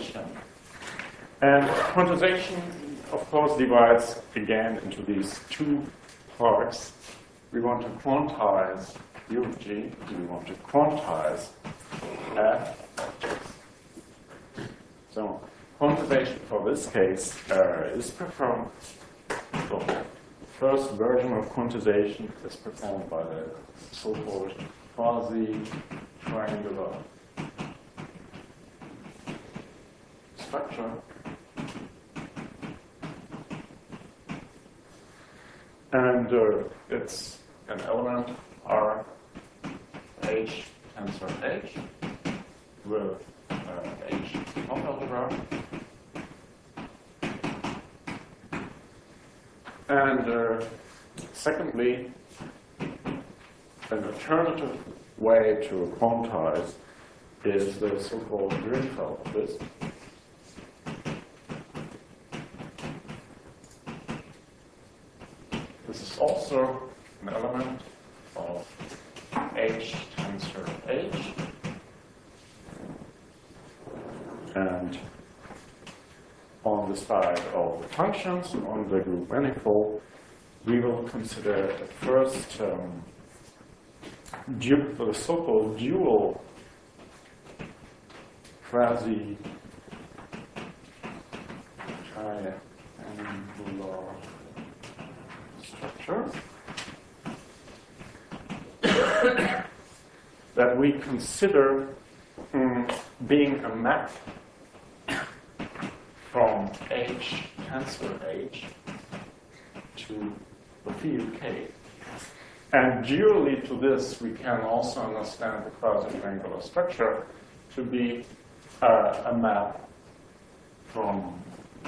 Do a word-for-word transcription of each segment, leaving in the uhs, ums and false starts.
quantization. And quantization, of course, divides again into these two parts. We want to quantize U of G, and we want to quantize F objects. So quantization for this case uh, is performed. So the first version of quantization is performed by the so-called quasi-triangular structure. And uh, it's an element R H tensor H with uh, H top algebra. And uh, secondly, an alternative way to quantize is the so-called Grünfeld twist. This is also an element of H tensor H. And on the side of the functions, on the group manifold, we will consider the first um, the so-called dual quasi triangular structure that we consider um, being a map from H tensor H to the field K. And dually to this, we can also understand the quasi-triangular structure to be uh, a map from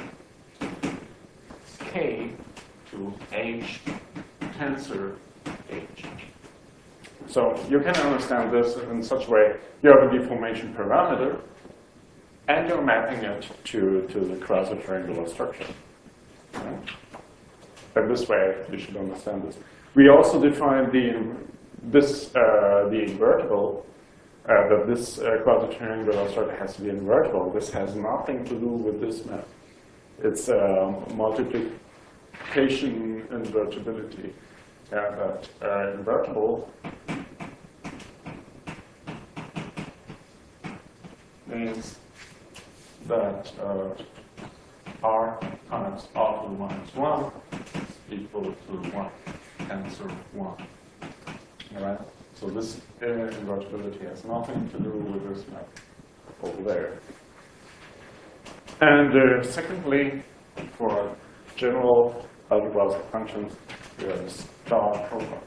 K to H tensor H. So you can understand this in such a way. You have a deformation parameter, and you're mapping it to, to the quasi-triangular structure. Right? And this way, you should understand this. We also define the, this, uh, the invertible, uh, that this uh, quasi-triangular structure has to be invertible. This has nothing to do with this map. It's uh, multiplication invertibility. Uh, that uh, invertible means that uh, R times R to the minus one is equal to one tensor one. All right? So this uh, invertibility has nothing to do with this map over there. And uh, secondly, for general algebraic functions, we have a star program.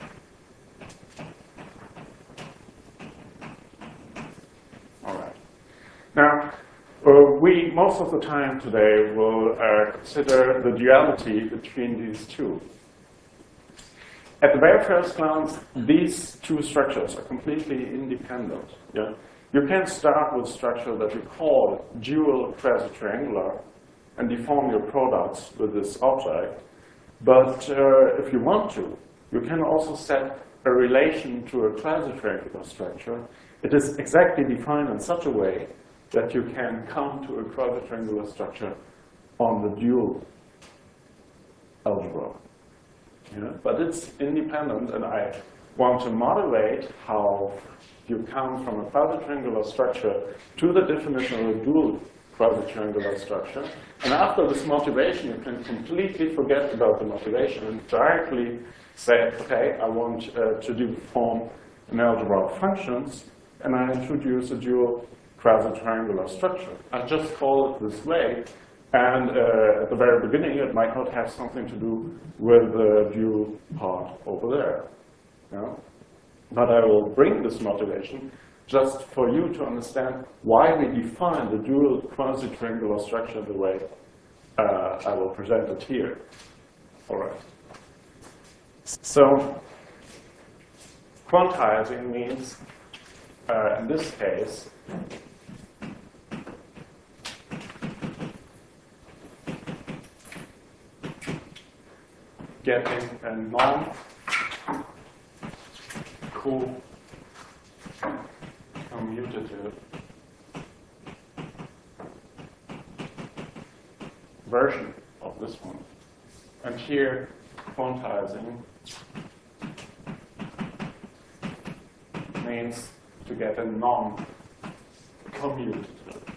All right. Now, uh, we, most of the time today, will uh, consider the duality between these two. At the very first glance, these two structures are completely independent. Yeah? You can start with a structure that you call dual quasi-triangular and deform your products with this object. But uh, if you want to, you can also set a relation to a quasi-triangular structure. It is exactly defined in such a way that you can come to a quasi-triangular structure on the dual algebra. Yeah? But it's independent, and I want to motivate how you come from a quasi-triangular structure to the definition of a dual quasi-triangular structure. And after this motivation, you can completely forget about the motivation and directly say, okay, I want uh, to deform an algebra of functions, and I introduce a dual quasi-triangular structure. I just call it this way, and uh, at the very beginning, it might not have something to do with the dual part over there. You know? But I will bring this motivation just for you to understand why we define the dual quasi-triangular structure the way uh, I will present it here. All right. So quantizing means, uh, in this case, getting a non-commutative version of this one. And here, quantizing means to get a non-commutative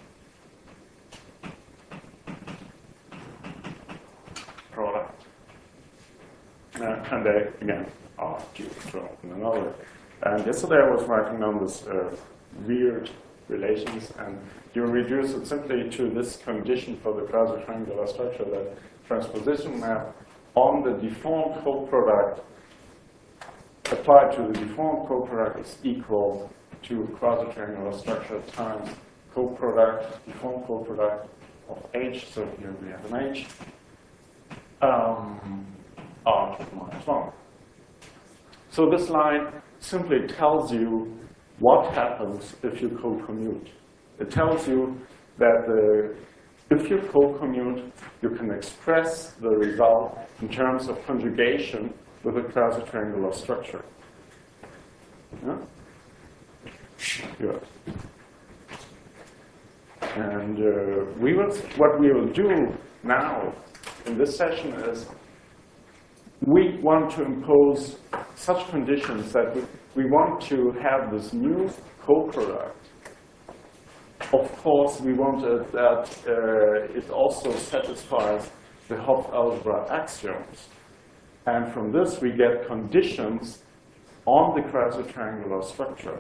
product. Uh, and they, again, are due to one another. And yesterday I was writing on this uh, weird relations, and you reduce it simply to this condition for the quasi-triangular structure, that transposition map on the deformed coproduct applied to the deformed coproduct is equal to quasi-triangular structure times coproduct, deformed coproduct of H. So here we have an H, um, R to the minus one. So this line simply tells you what happens if you co-commute. It tells you that the, if you co-commute, you can express the result in terms of conjugation with a quasi-triangular structure. Yeah? Good. And uh, we will, what we will do now in this session is we want to impose such conditions that we, we want to have this new coproduct. Of course, we want it that uh, it also satisfies the Hopf algebra axioms. And from this, we get conditions on the quasi-triangular structure.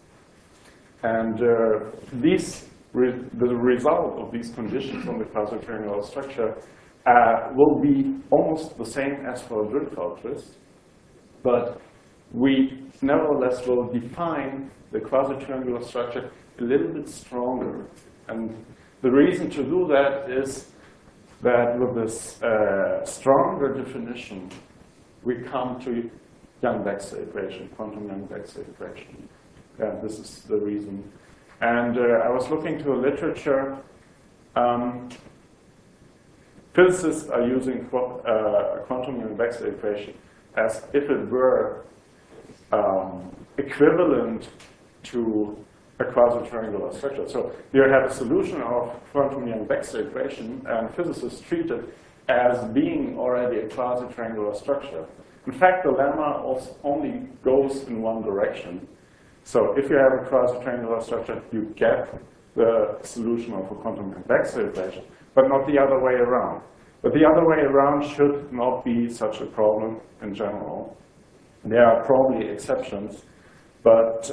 And uh, these, re the result of these conditions on the quasi-triangular structure uh, will be almost the same as for a Drinfeld twist, but we nevertheless will define the quasi-triangular structure a little bit stronger. And the reason to do that is that with this uh, stronger definition, we come to Yang-Baxter equation, quantum Yang-Baxter equation. And this is the reason. And uh, I was looking to a literature. Um, physicists are using qu uh, quantum Yang-Baxter equation as if it were um, equivalent to a quasi-triangular structure. So you have a solution of quantum Yang-Baxter equation, and physicists treat it as being already a quasi-triangular structure. In fact, the lemma also only goes in one direction. So if you have a quasi-triangular structure, you get the solution of a quantum Yang-Baxter equation, but not the other way around. But the other way around should not be such a problem in general. There are probably exceptions, but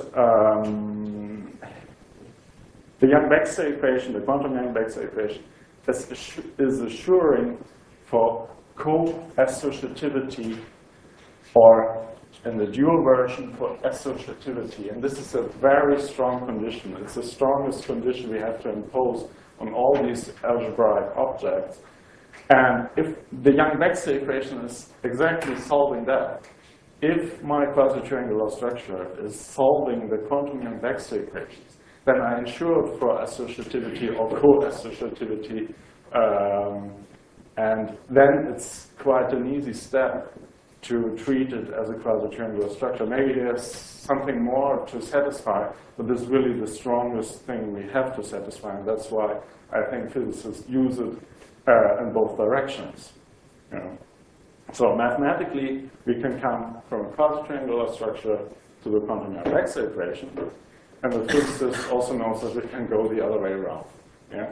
um, the Yang-Baxter equation, the quantum Yang-Baxter equation, is, is assuring for co-associativity, or in the dual version for associativity. And this is a very strong condition. It's the strongest condition we have to impose on all these algebraic objects. And if the Yang-Baxter equation is exactly solving that, if my quasi-triangular structure is solving the quantum Yang-Baxter equations, then I ensure for associativity or co-associativity, um, and then it's quite an easy step to treat it as a quasi-triangular structure. Maybe there's something more to satisfy, but this is really the strongest thing we have to satisfy, and that's why I think physicists use it uh, in both directions. You know? So mathematically, we can come from a quasi-triangular structure to the quantum Yang-Baxter equation, and the physicist also knows that we can go the other way around. Yeah?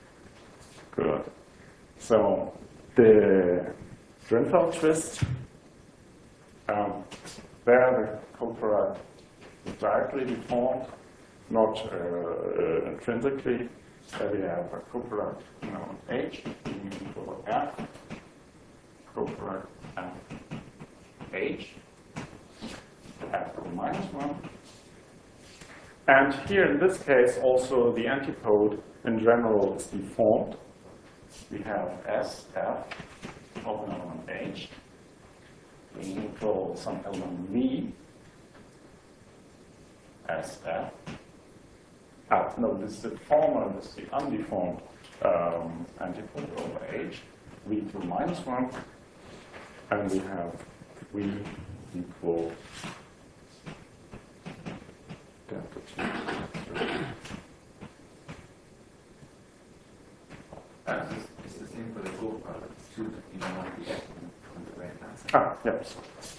Good. So the Drinfeld twist, um, there the coproduct is directly deformed, not uh, uh, intrinsically. So we have a coproduct known H being equal to F, coproduct F H, F to the minus one. And here in this case, also the antipode in general is deformed. We have S, F, of an element H, being equal to some element V, S, F. Ah, no, this is the former, this is the undeformed um, antipode over H, V to the minus one, and we have V equal delta T. Uh, is, is the same for the Ah, yes.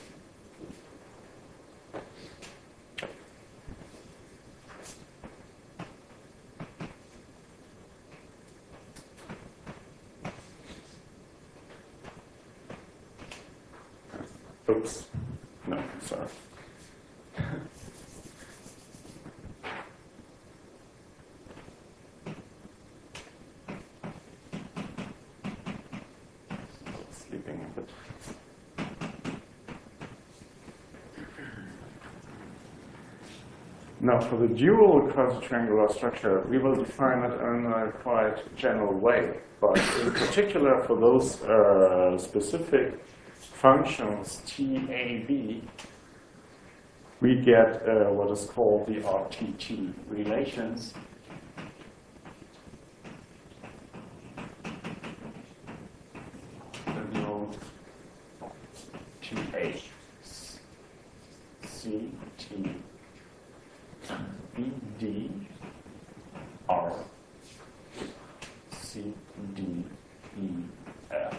Oops. No, sorry. Sleeping a bit. Now, for the dual quasi-triangular structure, we will define it in a quite general way. But in particular, for those uh, specific functions T A B, we get uh, what is called the R T T relations. T H C T B D R C D E F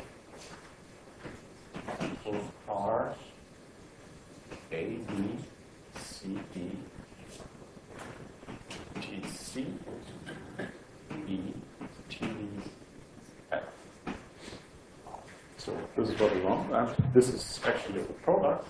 equals R A B C D T C E T F. So this is what we want, and this is actually the product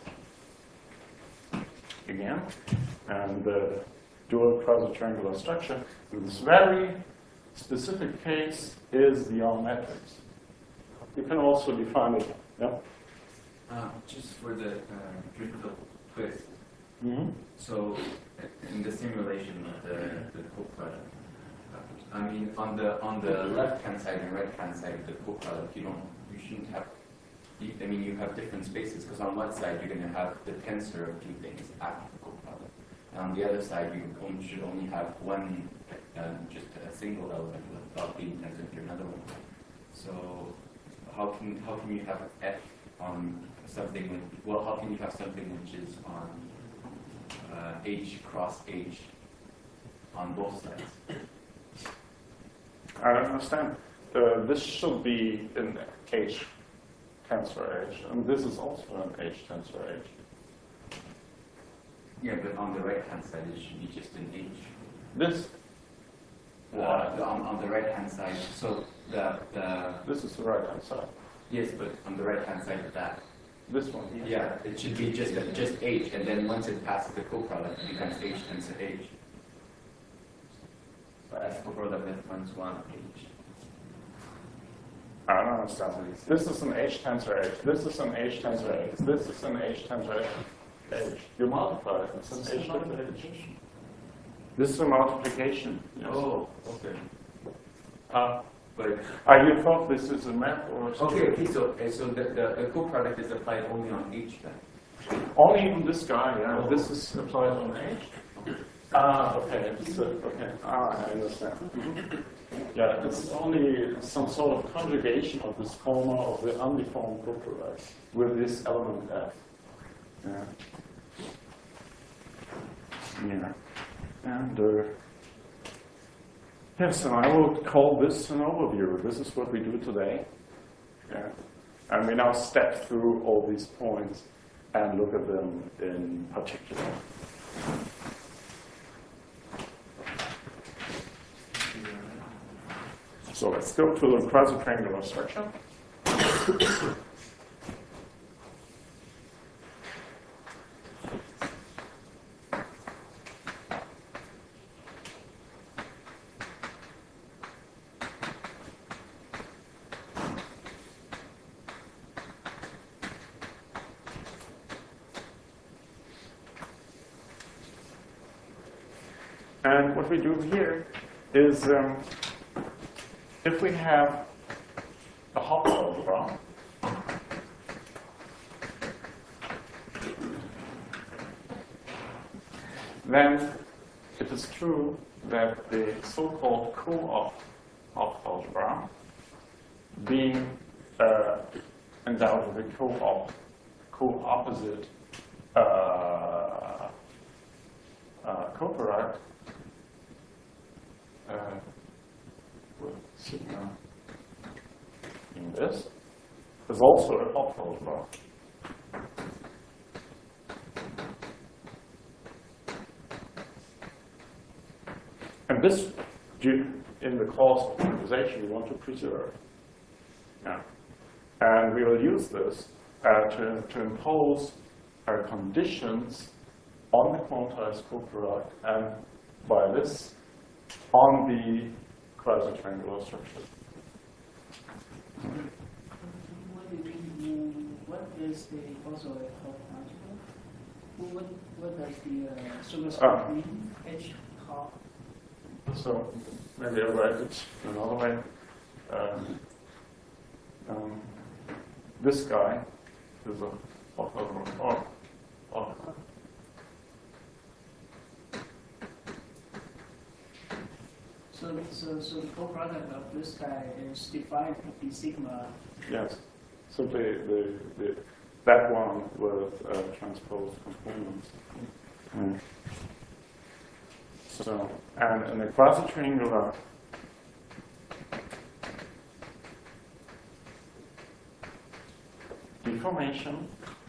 again, and the dual quasi-triangular structure in this very specific case is the R matrix. You can also define it. Yeah. Uh, just for the uh, drift of twist. Mm-hmm. So in the simulation of the the co-product, I mean on the on the left hand side and right hand side of the co-product, you don't you shouldn't have. You, I mean you have different spaces because on one side you're going to have the tensor of two things after the co-product, and on the other side you only, should only have one, um, just a single element without being tensor to another one. So how can how can you have F on something with, well, how can you have something which is on uh, H cross H on both sides? I don't understand. Uh, this should be an H tensor H, and this is also an H tensor H. Yeah, but on the right hand side it should be just an H. This? Uh, the, on, on the right hand side, so the, the... This is the right hand side. Yes, but on the right hand side of that. This one? Yes. Yeah, it should be just just H, and then once it passes the co-product, it becomes H tensor H. So as co-product that becomes one H. I don't understand. This is an H tensor H. This is an H tensor H. This is an H tensor H. H. You multiply it. It's an H tensor H. This is a multiplication. Yes. Oh, okay. Uh, But uh, you thought this is a map or something? okay, okay. So uh, so the, the, the co-product is applied only on H then. Only on this guy. Yeah. Oh. This is applied on H. Ah, okay. It's, uh, okay. Ah, I understand. Yeah, it's only some sort of conjugation of this former of the undeformed co-product with this element F. Yeah. Yeah. And uh, yes, and I will call this an overview. This is what we do today. Yeah. And we now step through all these points and look at them in particular. So let's go to the quasi-triangular structure. And what we do here is, um, if we have a Hopf algebra, then it is true that the so-called co-op Hopf algebra, being uh, endowed with a co-op, co-opposite uh, uh, co-product, uh, with sigma in this, is also a Hopf algebra. and this, in the course of quantization, we want to preserve. Yeah. And we will use this uh, to, to impose uh, conditions on the quantized coproduct, and by this, on the quasi-triangular structure. What do you mean? What is the also a Hopf particle? What what does the uh, superscript Ah. mean? H Hopf. So maybe I'll write it another way. Um, um, this guy is a oh, oh, oh. So so so the co-product of this guy is defined to be sigma. Yes, simply the, the that one with uh, transposed components. Mm. So, and in the quasi-triangular deformation,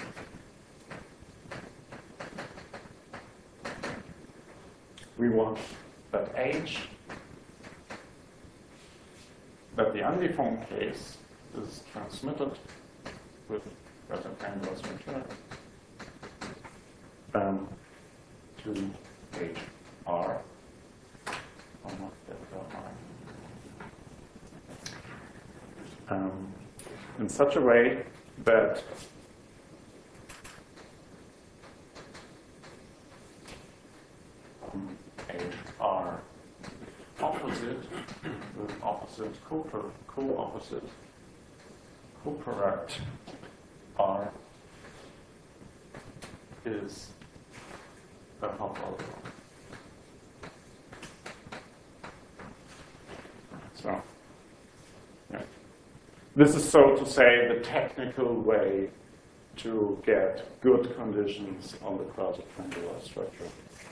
we want that H, that the undeformed case is transmitted with quasi-triangular structure um, to H R, or not delta R, um, in such a way that um, H R opposite with opposite co- co-opposite coproduct R is a Hopf algebra. So, yeah. This is, so to say, the technical way to get good conditions on the quasi-triangular structure.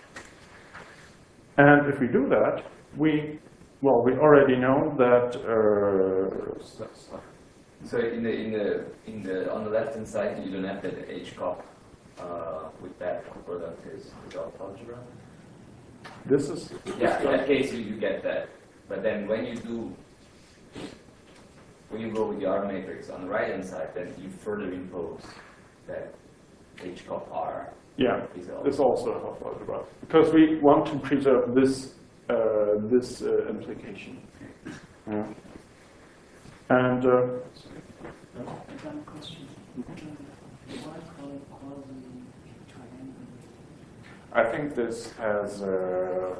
And if we do that, we, well, we already know that. Uh, So, so- so in the in the in the on the left hand side, you don't have that H cup uh, with that product is is Hopf algebra. this is. Yeah, in that case, you, you get that. But then when you do, when you go with the R matrix on the right hand side, then you further impose that H cup R. Yeah, is also- it's also a Hopf algebra because we want to preserve this uh, this uh, implication. Yeah. And uh, I've got a question. Why call it quasi-triangular? I think this has uh,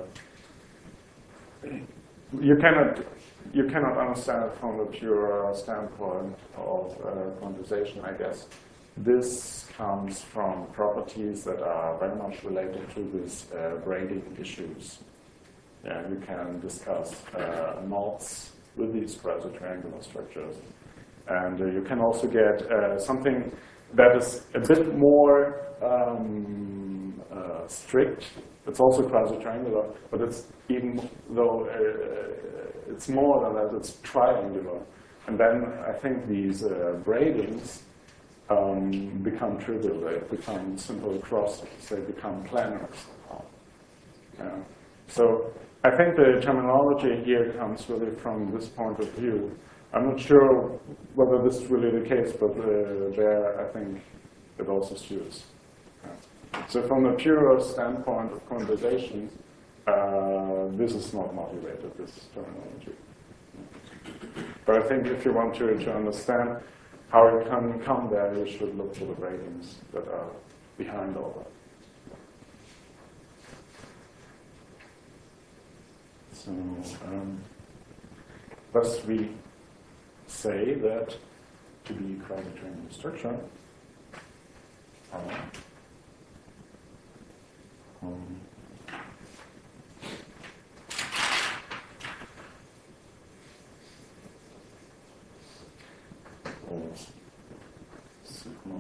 you cannot you cannot understand it from the pure standpoint of uh, quantization, I guess. This comes from properties that are very much related to these uh, braiding issues. Yeah, you can discuss uh, knots with these quasi-triangular structures. And uh, you can also get uh, something that is a bit more um, uh, strict. It's also quasi-triangular, but it's even though uh, it's more than that, it's triangular. And then I think these uh, braidings um, become trivial. They become simple crosses. They become planar somehow. Yeah. So I think the terminology here comes really from this point of view. I'm not sure whether this is really the case, but uh, there I think it also suits. Yeah. So from a pure standpoint of quantization, uh, this is not motivated, this terminology. But I think if you want to, to understand how it can come there, you should look for the ratings that are behind all that. So, um, thus we say that to be quasi-triangular structure, uh, um, or sigma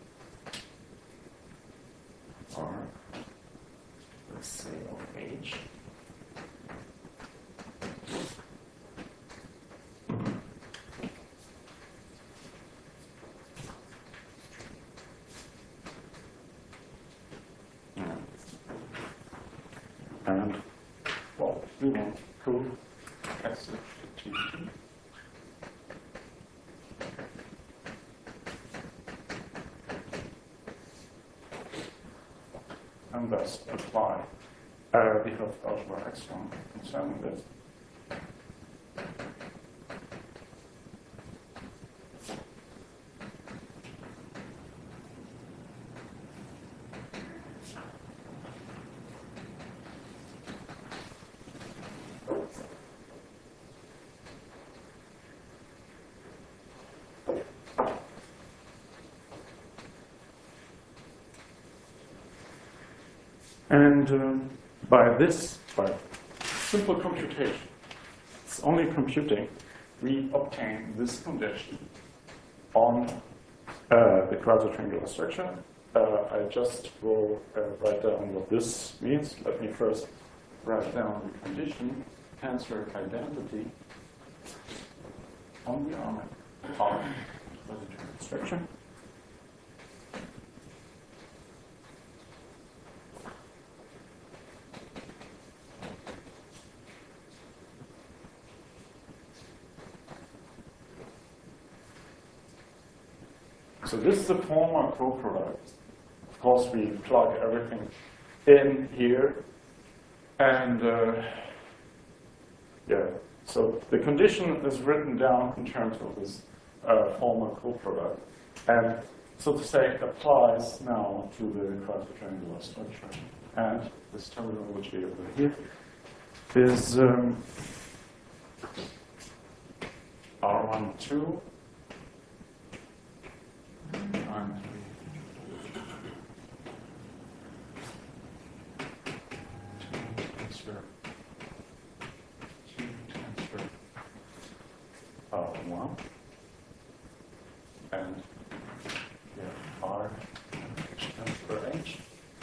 r, let's say of H. And well, we want proof execution. And thus apply uh, the health algebra axiom concerning this. And um, by this, by simple computation, it's only computing, we obtain this condition on uh, the quasi-triangular structure. Uh, I just will uh, write down what this means. Let me first write down the condition, tensor identity on the arm of quasi-triangular structure. So this is the former co-product. Of course, we plug everything in here. And uh, yeah, so the condition is written down in terms of this uh, former co-product. And so to say, applies now to the quasi-triangular structure. And this terminology over here is um, R one two. And tensor, two tensor R one, and here R H tensor H,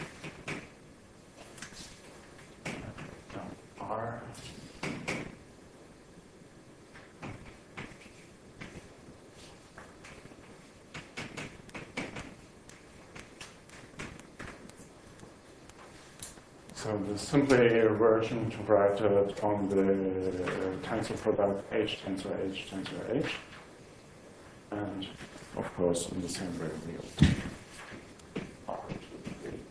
no, R. So there's simply a version to write it on the tensor product H tensor H tensor H. And of course, in the same way we obtain R to the three.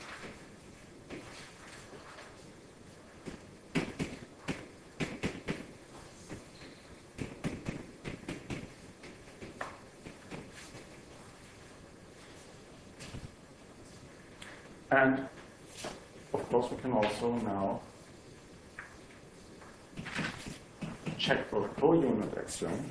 And of course, we can also now check for the co-unit axiom.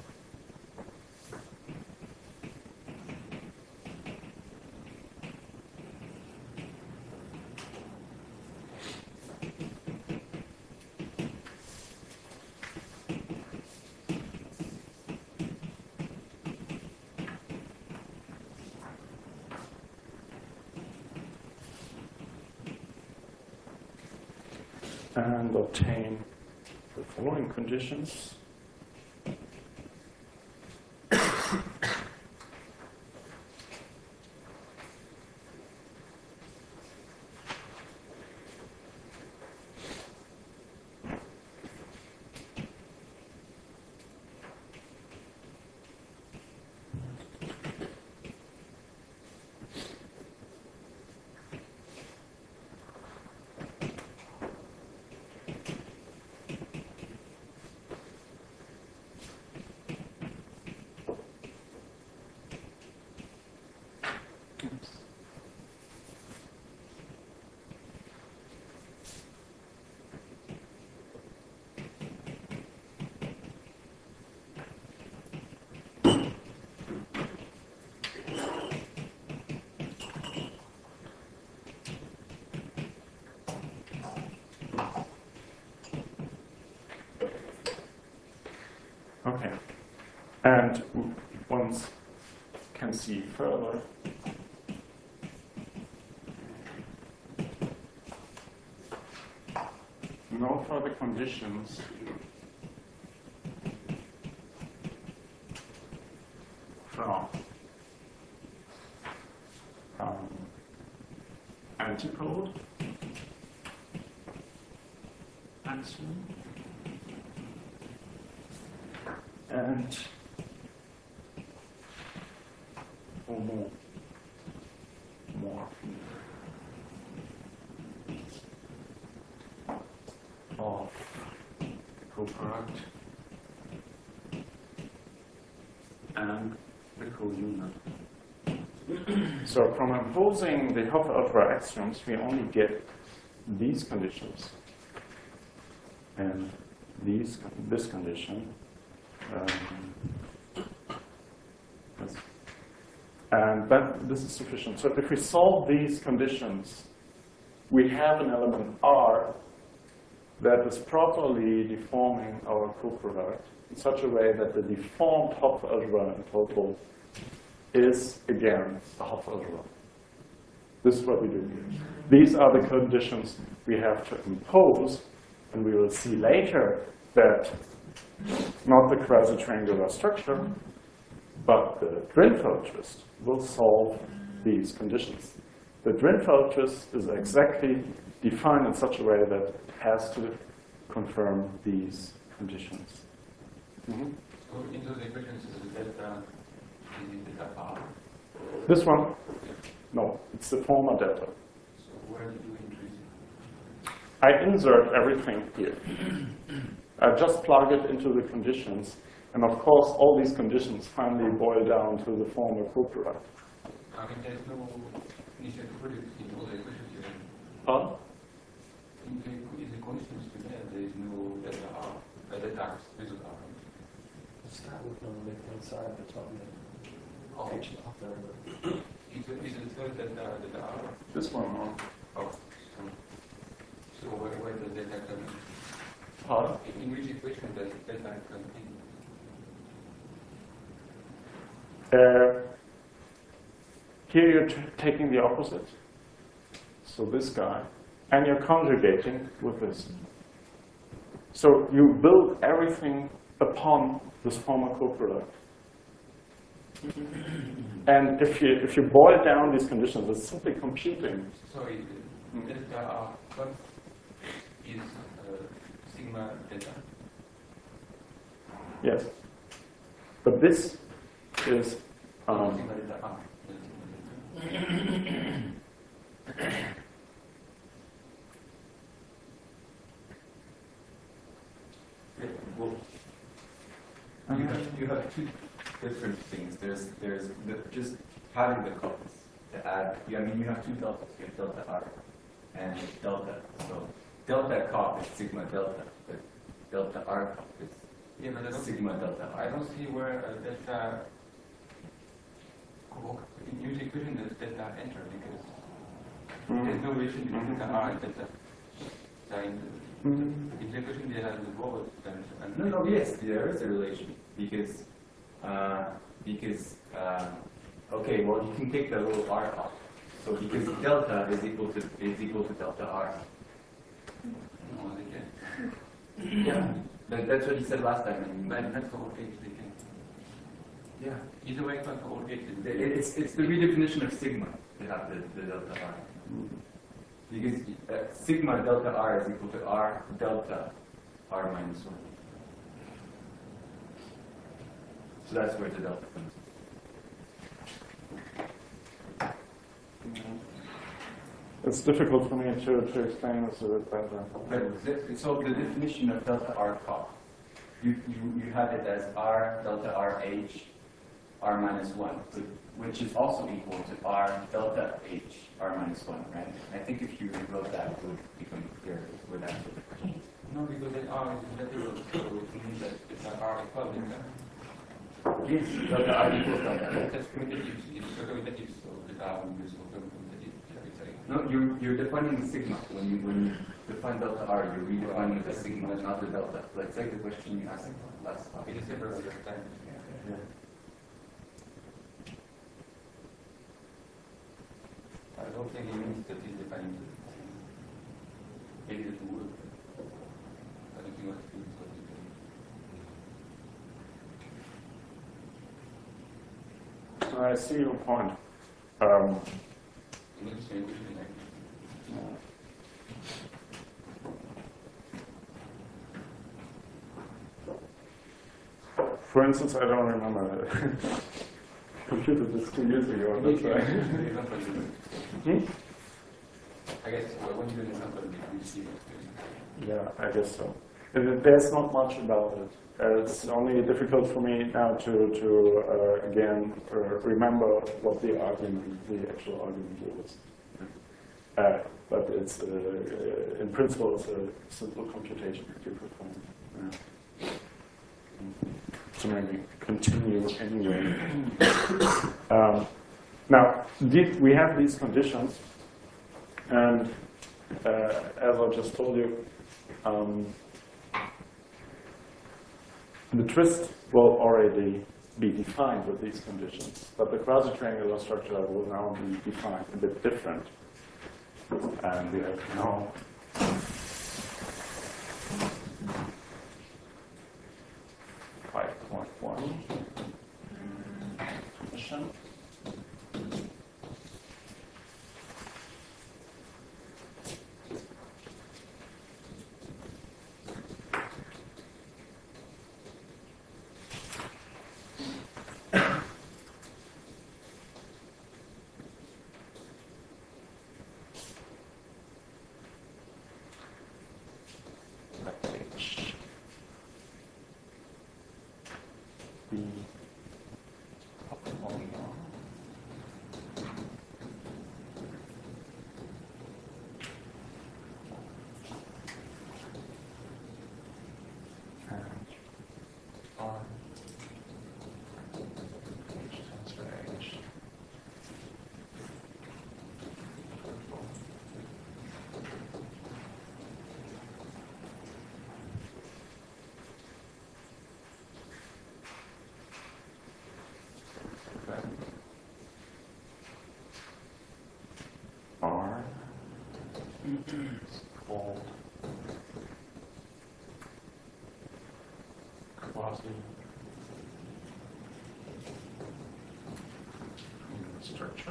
And obtain the following conditions. Okay, and one can see further. No further conditions from um, antipode axiom. And or more. More. Of coproduct and the co-unit. So from imposing the Hoffer-Ultra axioms, we only get these conditions and these this condition. Um, yes. And that this is sufficient. So if we solve these conditions, we have an element R that is properly deforming our coproduct in such a way that the deformed Hopf-Algebra in total is, again, the Hopf-Algebra. This is what we do here. These are the conditions we have to impose, and we will see later that not the quasi-triangular structure, but the Drinfeld twist will solve these conditions. The Drinfeld twist is exactly defined in such a way that it has to confirm these conditions. Mm-hmm. So in those equations, is the delta, is it delta R? This one? No, it's the former delta. So where did you increase it? I insert everything here. I just plug it into the conditions. And of course, all these conditions finally boil down to the former coproduct. I mean, there's no initial product in all the equations you have. Huh? In the, in the constants you have, there is no delta R, uh, delta X result R. Start with on the left-hand side at the top of the Oh, page up there. is it, is it third delta, delta R? This one, huh? Oh, so, so where, where does delta come in? Huh? In which equation does delta come in? Uh, here you're t taking the opposite. So this guy. And you're conjugating with this. So you build everything upon this former coproduct. And if you, if you boil down these conditions, it's simply computing. Sorry, the delta R what is uh, sigma delta. Yes. But this is um, Sigma delta R. Well, you have, you have two different things. There's there's the, just having the copies to add. I mean, you have two deltas. You have delta R and delta. So delta cop is sigma delta, but delta R cop is Yeah, but I don't, sigma delta I R. don't see where uh, delta in use equation does delta enter because there's no relation between delta R and delta. So in the, in the equation they have the both and, and No, no, yes, there is a relation because uh, because uh, okay, well you can take the little R off. So because delta is equal to is equal to delta R. no, they can. Yeah, that, that's what you said last time. I mean, But not for all cases they can. yeah, Either way, not for all cases. It- it's it's the redefinition of sigma to have the, the delta R. Because uh, sigma delta R is equal to R delta R minus one. So that's where the delta comes. it's difficult for me to, to explain this a bit better. But the, so the definition of delta R cop, you, you, you have it as R delta R H R minus one, which is also equal to R delta H R minus one, right? I think if you rewrote that, it would become clear with that. No, because then R is literal, so it means that it's an R equal delta. Yes, delta R equals delta. That's commutative, it's commutative, so the R will use for commutative. Yeah, it's like- No, you're, you're defining the sigma. When you, when you define delta R, you're redefining the sigma, not the delta. Like, it's like the question you asked last time. It is separate with time. Yeah. I don't think it means that it's defining the maybe the word. I don't think what it means what it means. I see your point. Um, It means the equation like For instance, I don't remember. Computed this two years ago. That's The right. example is- Hmm? I guess well, when you do an example, you see it. Yeah, I guess so. And there's not much about it. Uh, it's only difficult for me now to, to uh, again, uh, remember what the argument, the actual argument was. Uh, but it's, uh, uh, in principle, it's a simple computation that you perform. Yeah. So maybe continue anyway. Um, now, did we have these conditions, and uh, as I just told you, um, the twist will already be defined with these conditions, but the quasi-triangular structure will now be defined a bit different. And we have now five point one condition. The R is called quasi structure.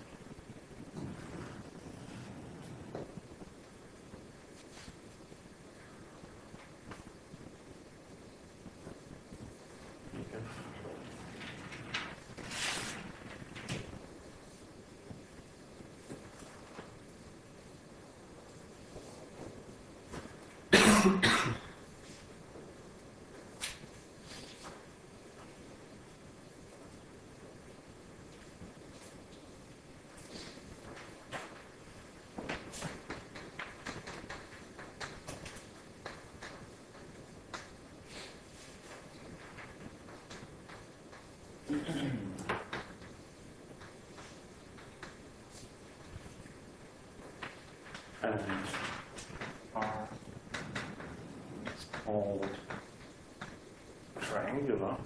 And R is called triangular.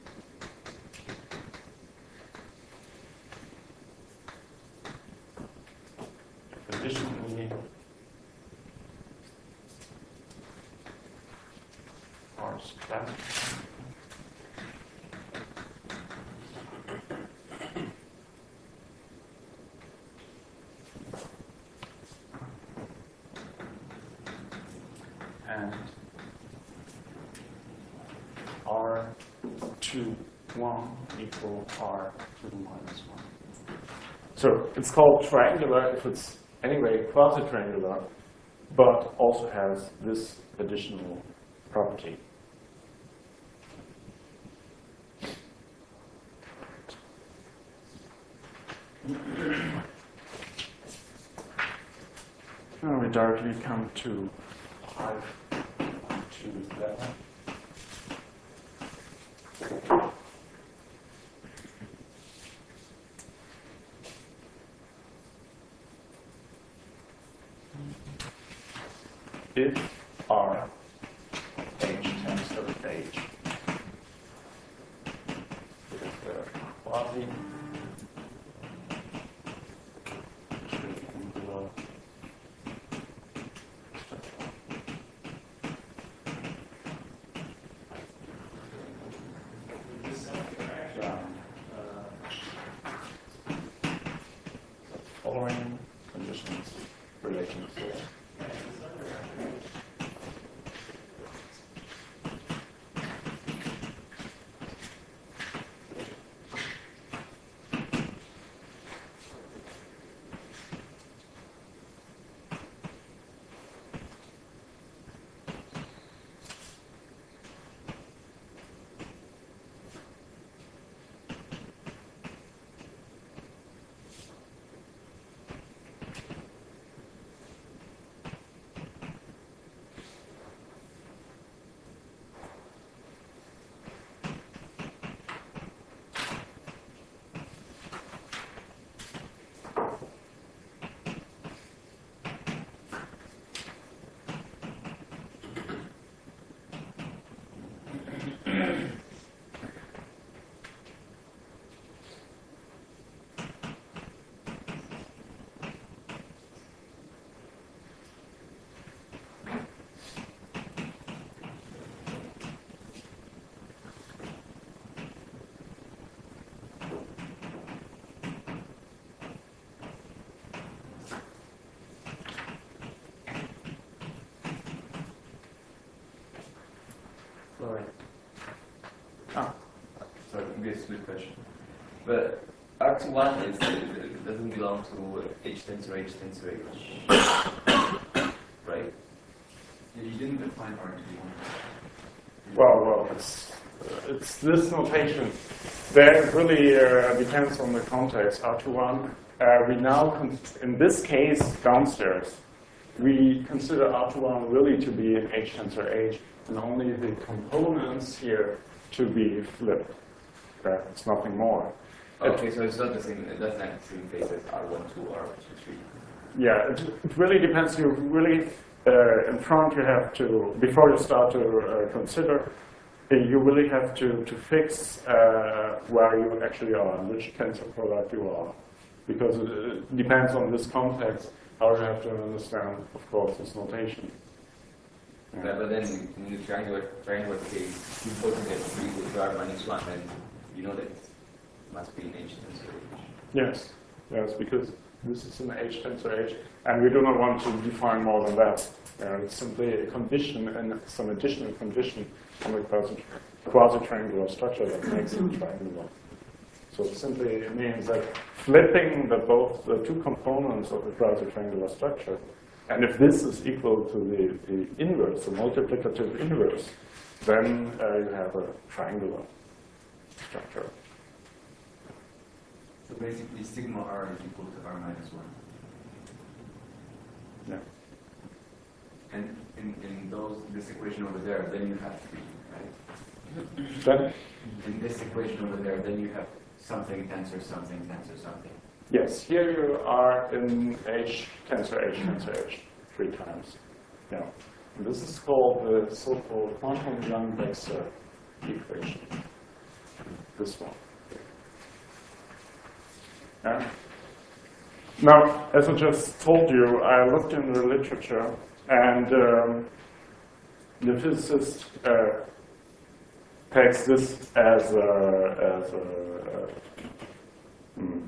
Additionally, R static. And R two, one equal R to the minus one. So it's called triangular if it's anyway quasi-triangular, but also has this additional property. Now we directly come to five to eleven. If R H tends to H, it is the quasi triangular structure. Following conditions relating to Sorry. Ah. Sorry, maybe a stupid question. But R two one is, it doesn't belong to H tensor H tensor H, right? Yeah, you didn't define R two one. Well, well, it's, it's this notation. That really uh, depends on the context. R two one, uh, we now, con in this case, downstairs, we consider R two one really to be an H tensor H, and only the components here to be flipped. Okay? It's nothing more. Okay, so it's not the same, it doesn't have the same face as R one two, R two three. Yeah, it, it really depends. You really, uh, in front, you have to, before you start to uh, consider, uh, you really have to, to fix uh, where you actually are, and which tensor product you are. Because it, it depends on this context, how you have to understand, of course, this notation. Yeah. But, but then, in the triangular, triangular case, you both get three with R minus one, and you know that it must be an H tensor H. Yes, yes, because this is an H tensor H, and we do not want to define more than that. Uh, it's simply a condition and some additional condition on the quasi, quasi-triangular structure that makes it triangular. So it simply means that flipping the both the two components of the quasi-triangular structure, and if this is equal to the, the inverse, the multiplicative inverse, then uh, you have a triangular structure. So basically, sigma R is equal to R minus one. Yeah. And in, in those, this equation over there, then you have three, right? Then, In this equation over there, then you have something tensor, something tensor, something. yes, here you are in H tensor H tensor H three times. Yeah. And this is called the so-called quantum Young-Baxter equation. This one. Yeah. Now, as I just told you, I looked in the literature, and um, the physicist uh, takes this as a, as a, uh, mm,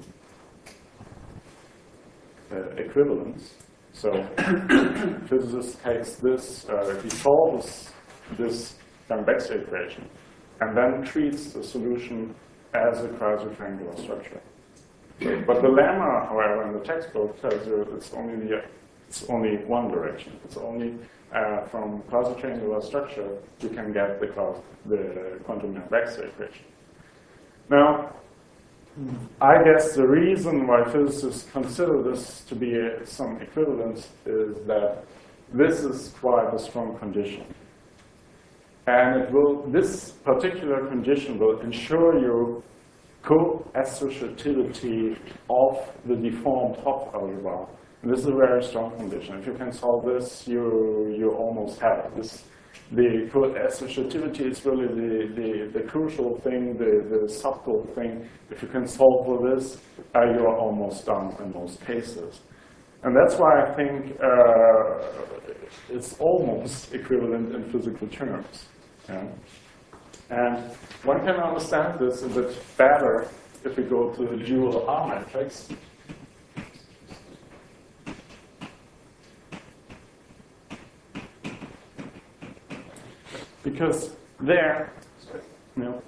uh, equivalence. So, physicist takes this, uh, he solves this Young-Baxter equation, and then treats the solution as a quasi-triangular structure. But the lemma, however, in the textbook tells you it's only the it's only one direction. It's only uh, from quasi-triangular structure you can get the quasi, the quantum Young-Baxter equation. Now, I guess the reason why physicists consider this to be a, some equivalence is that this is quite a strong condition, and it will this particular condition will ensure you co-associativity of the deformed Hopf algebra. And this is a very strong condition. If you can solve this, you you almost have it. This, the co-associativity is really the, the, the crucial thing, the, the subtle thing. If you can solve for this, uh, you are almost done in most cases. And that's why I think uh, it's almost equivalent in physical terms. Yeah? And one can understand this a bit better if we go to the dual R matrix. Because there, you know,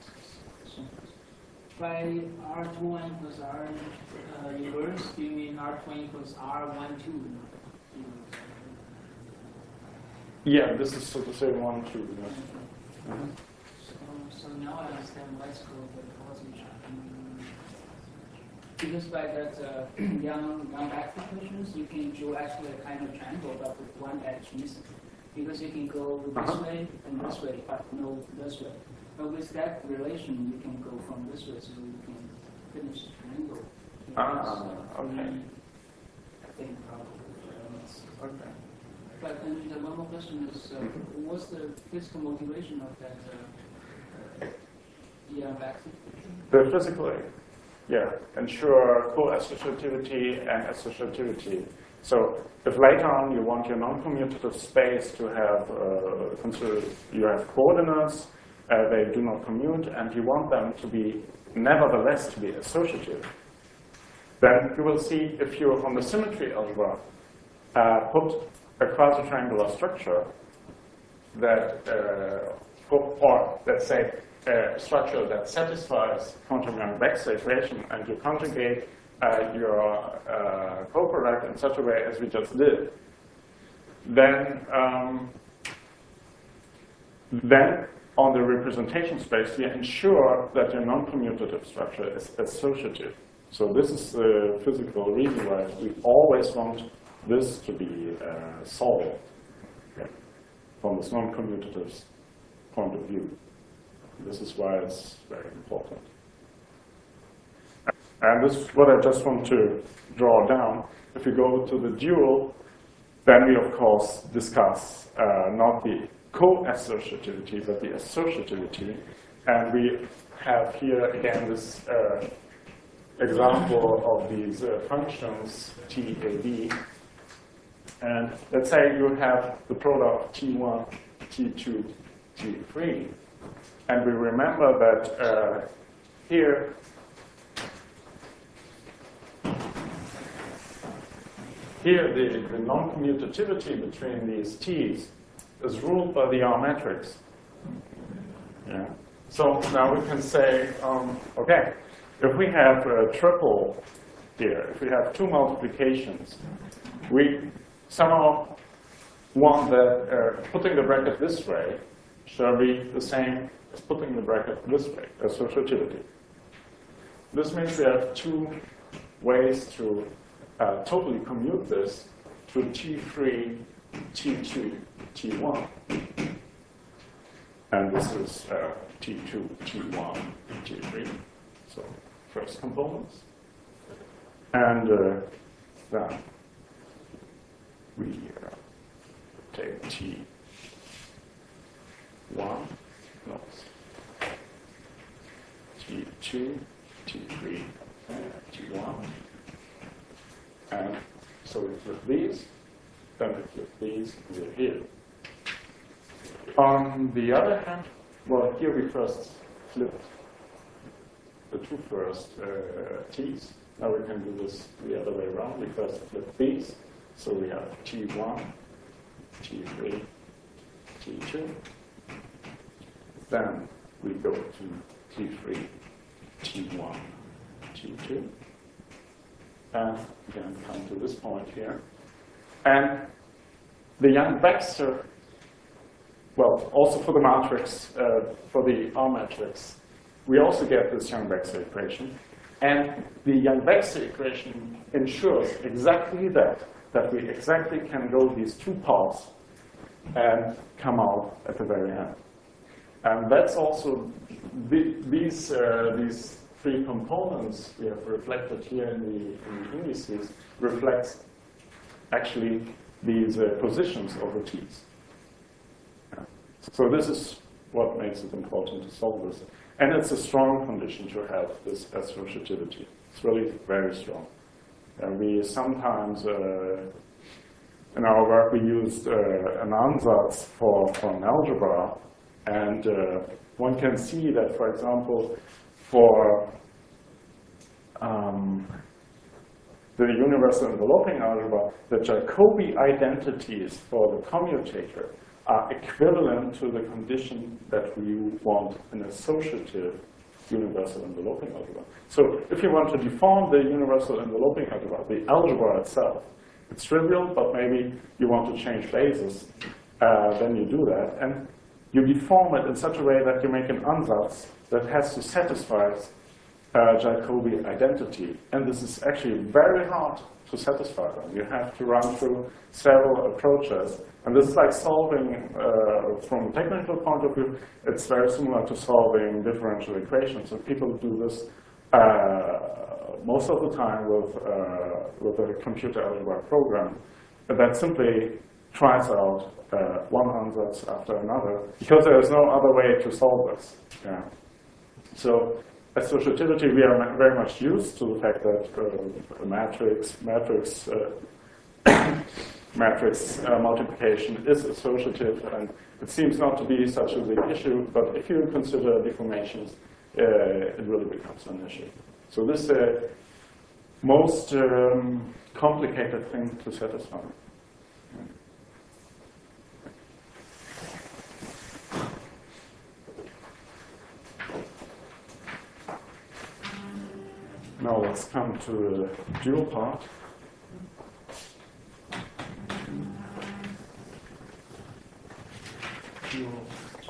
By R two one equals R uh, inverse, do you mean R two one equals R one two? yeah, this is so to say one, two. Yeah. Uh-huh. So, so now I understand what's called the causation. Because by that uh, young young Baxter equations, you can draw actually a kind of triangle, but with one edge missing. Because you can go this Uh-huh. way and this way, but no this way. But with that relation, you can go from this way, so you can finish the triangle. Ah, okay. I think probably. uh, Okay. But then the one more question is, uh, what's the physical motivation of that uh, uh, young Baxter? The physical, yeah, ensure co-associativity and associativity. So if later on you want your non-commutative space to have, uh, consider you have coordinates, uh, they do not commute, and you want them to be, nevertheless, to be associative, then you will see if you, on the symmetry algebra, uh, put a quasi-triangular structure that uh, or let's say a structure that satisfies quantum Young-Baxter equation, and you conjugate uh, your uh, co-product in such a way as we just did, then um, then on the representation space, you ensure that your non-commutative structure is associative. So this is the physical reason why we always want this to be uh, solved, okay, from this non-commutative point of view. This is why it's very important. And this is what I just want to draw down. If we go to the dual, then we of course discuss uh, not the co-associativity, but the associativity. And we have here again this uh, example of these uh, functions T A B. And let's say you have the product T one, T two, T three. And we remember that uh, here, here the, the non-commutativity between these T's is ruled by the R matrix. Yeah. So now we can say, um, okay, if we have a triple here, if we have two multiplications, we somehow want that uh, putting the bracket this way shall be the same as putting the bracket this way, associativity. This means we have two ways to uh, totally commute this to T three, T two, T one. And this is uh, T two, T one, T three. So first components. And uh, then we uh, take T one, no, T two, T three, and T one. And so we flip these, then we flip these, and we're here. On the other hand, well, here we first flipped the two first uh, T's. Now we can do this the other way around. We first flip these. So we have T one, T three, T two. Then we go to T three, T one, T two. And again, come to this point here. And the Young-Baxter, well, also for the matrix, uh, for the R matrix, we also get this Young-Baxter equation. And the Young-Baxter equation ensures exactly that, that we exactly can go these two paths and come out at the very end. And that's also, the, these, uh, these three components we have reflected here in the, in the indices reflects actually these uh, positions of the T's. Yeah. So this is what makes it important to solve this. And it's a strong condition to have this associativity. It's really very strong. And we sometimes, uh, in our work, we used uh, an ansatz for, for an algebra. And uh, one can see that, for example, for um, the universal enveloping algebra, the Jacobi identities for the commutator are equivalent to the condition that we want an associative universal enveloping algebra. So if you want to deform the universal enveloping algebra, the algebra itself, it's trivial, but maybe you want to change bases, uh, then you do that. And you deform it in such a way that you make an ansatz that has to satisfy uh, Jacobi identity. And this is actually very hard to satisfy them. You have to run through several approaches. And this is like solving, uh, from a technical point of view, it's very similar to solving differential equations. And people do this uh, most of the time with, uh, with a computer algebra program that simply tries out uh, one ansatz after another, because there is no other way to solve this. Yeah. So associativity, we are very much used to the fact that uh, matrix, matrix, uh, matrix uh, multiplication is associative, and it seems not to be such a big issue, but if you consider deformations, uh, it really becomes an issue. So this is the most um, complicated thing to satisfy. Now let's come to the dual part. Dual.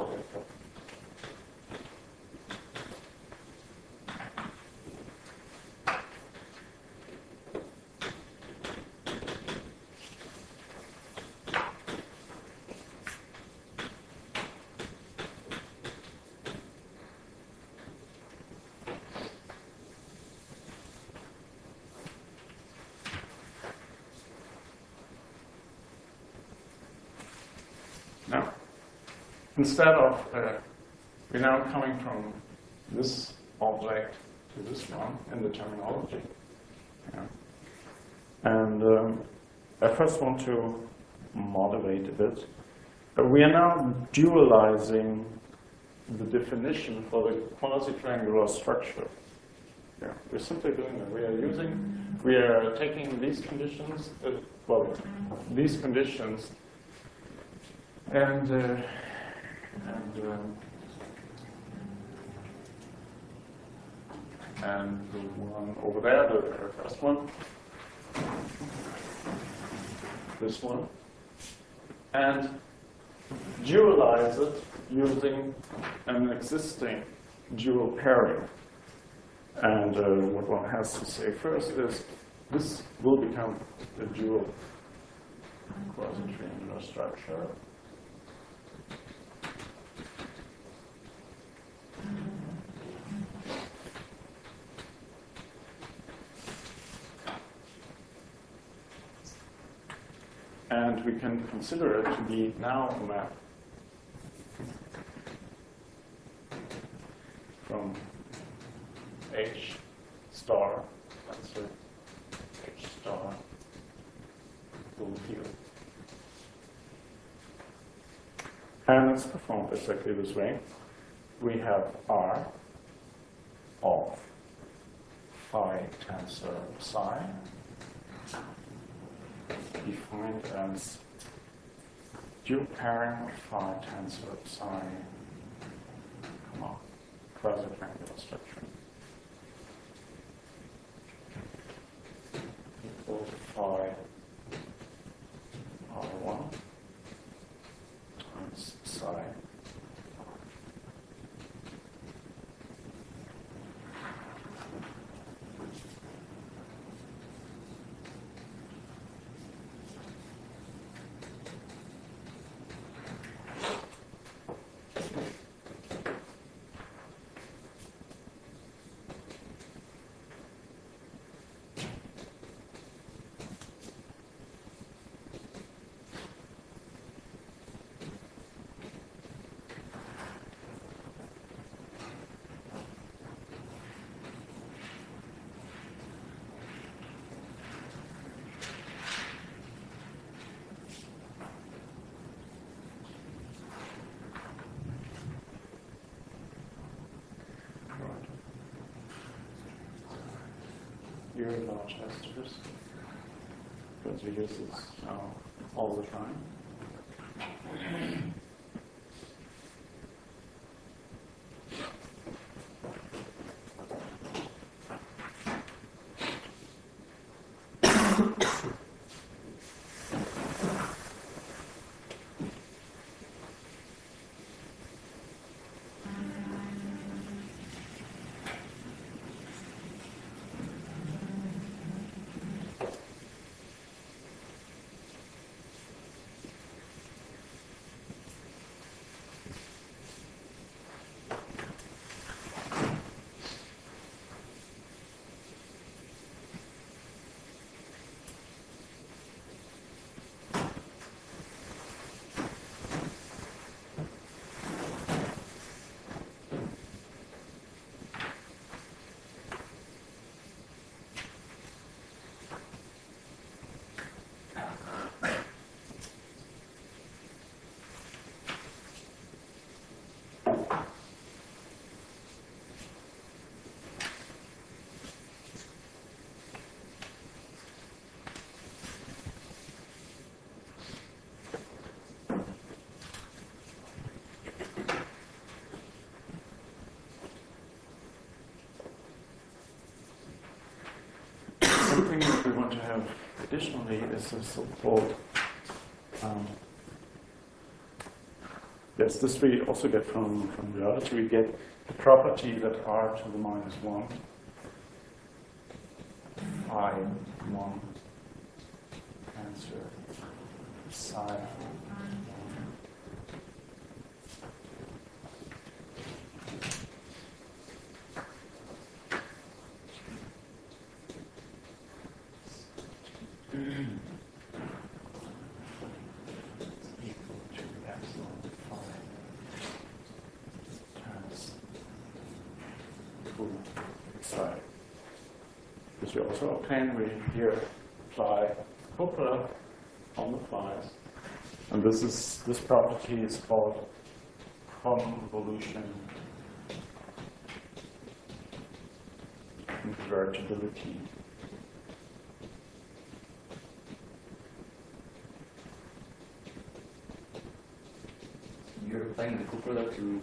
Now, instead of, uh, we're now coming from this object to this one in the terminology. Yeah. And um, I first want to moderate a bit. Uh, we are now dualizing the definition for the quasi-triangular structure. Yeah, we're simply doing that. We are using, we are taking these conditions, uh, well, these conditions And, uh, and, um, and the one over there, the very first one, this one, and dualize it using an existing dual pairing. And uh, what one has to say first is this will become a dual quasi-triangular structure. And we can consider it to be now a map from H star, that's it, H star, full field. And it's performed exactly this way. We have R of phi tensor psi, defined as dual pairing of phi tensor psi, comma, quasi-triangular structure. Equal to phi R one times psi. Here large asterisk, because we use this now all the time. other thing that we want to have additionally is a so-called, um, yes, this we also get from, from reality. We get the property that r to the minus one, phi one, answer psi. Equal to epsilon phi times two psi. This we also obtain. We here apply co-product on the phi's, and this is this property is called convolution invertibility. You're applying the coproduct to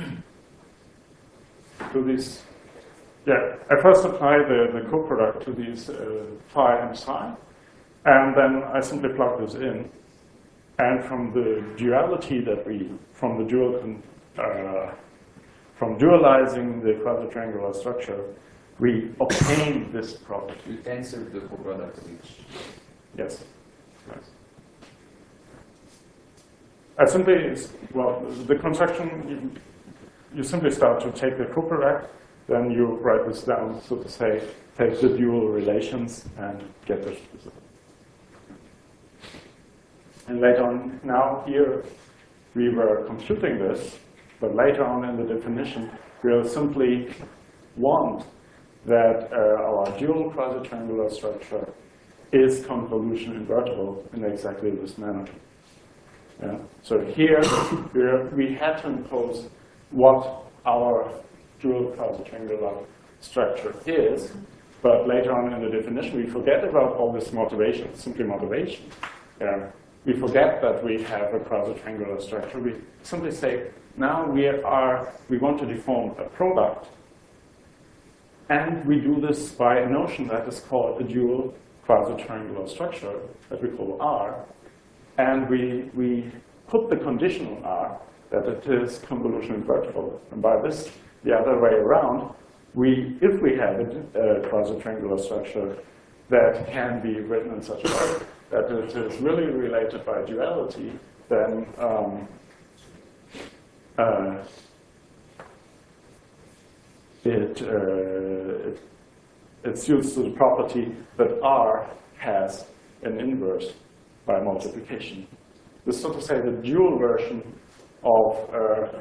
To these, yeah, I first apply the, the coproduct to these uh, phi and psi, and then I simply plug this in. And from the duality that we, from the dual, con- uh, from dualizing the quasi-triangular structure, we obtain this property. you tensor the coproduct of each. Yes. Yes. I simply, well, the construction, you, you simply start to take the coproduct, then you write this down, so to say, take the dual relations and get this. And later on, now here, we were computing this, but later on in the definition, we'll simply want that uh, our dual quasi-triangular structure is convolution invertible in exactly this manner. Yeah. So here we're, we had to impose what our dual quasi-triangular structure is, but later on in the definition we forget about all this motivation, it's simply motivation. Yeah. We forget that we have a quasi-triangular structure. We simply say, now we are we want to deform a product, and we do this by a notion that is called a dual quasi-triangular structure that we call R. And we, we put the condition on R that it is convolution invertible. And by this, the other way around, we, if we have a, a quasi-triangular structure that can be written in such a way that it is really related by duality, then um, uh, it, uh, it, it suits to the property that R has an inverse by multiplication. This is so to say the dual version of uh,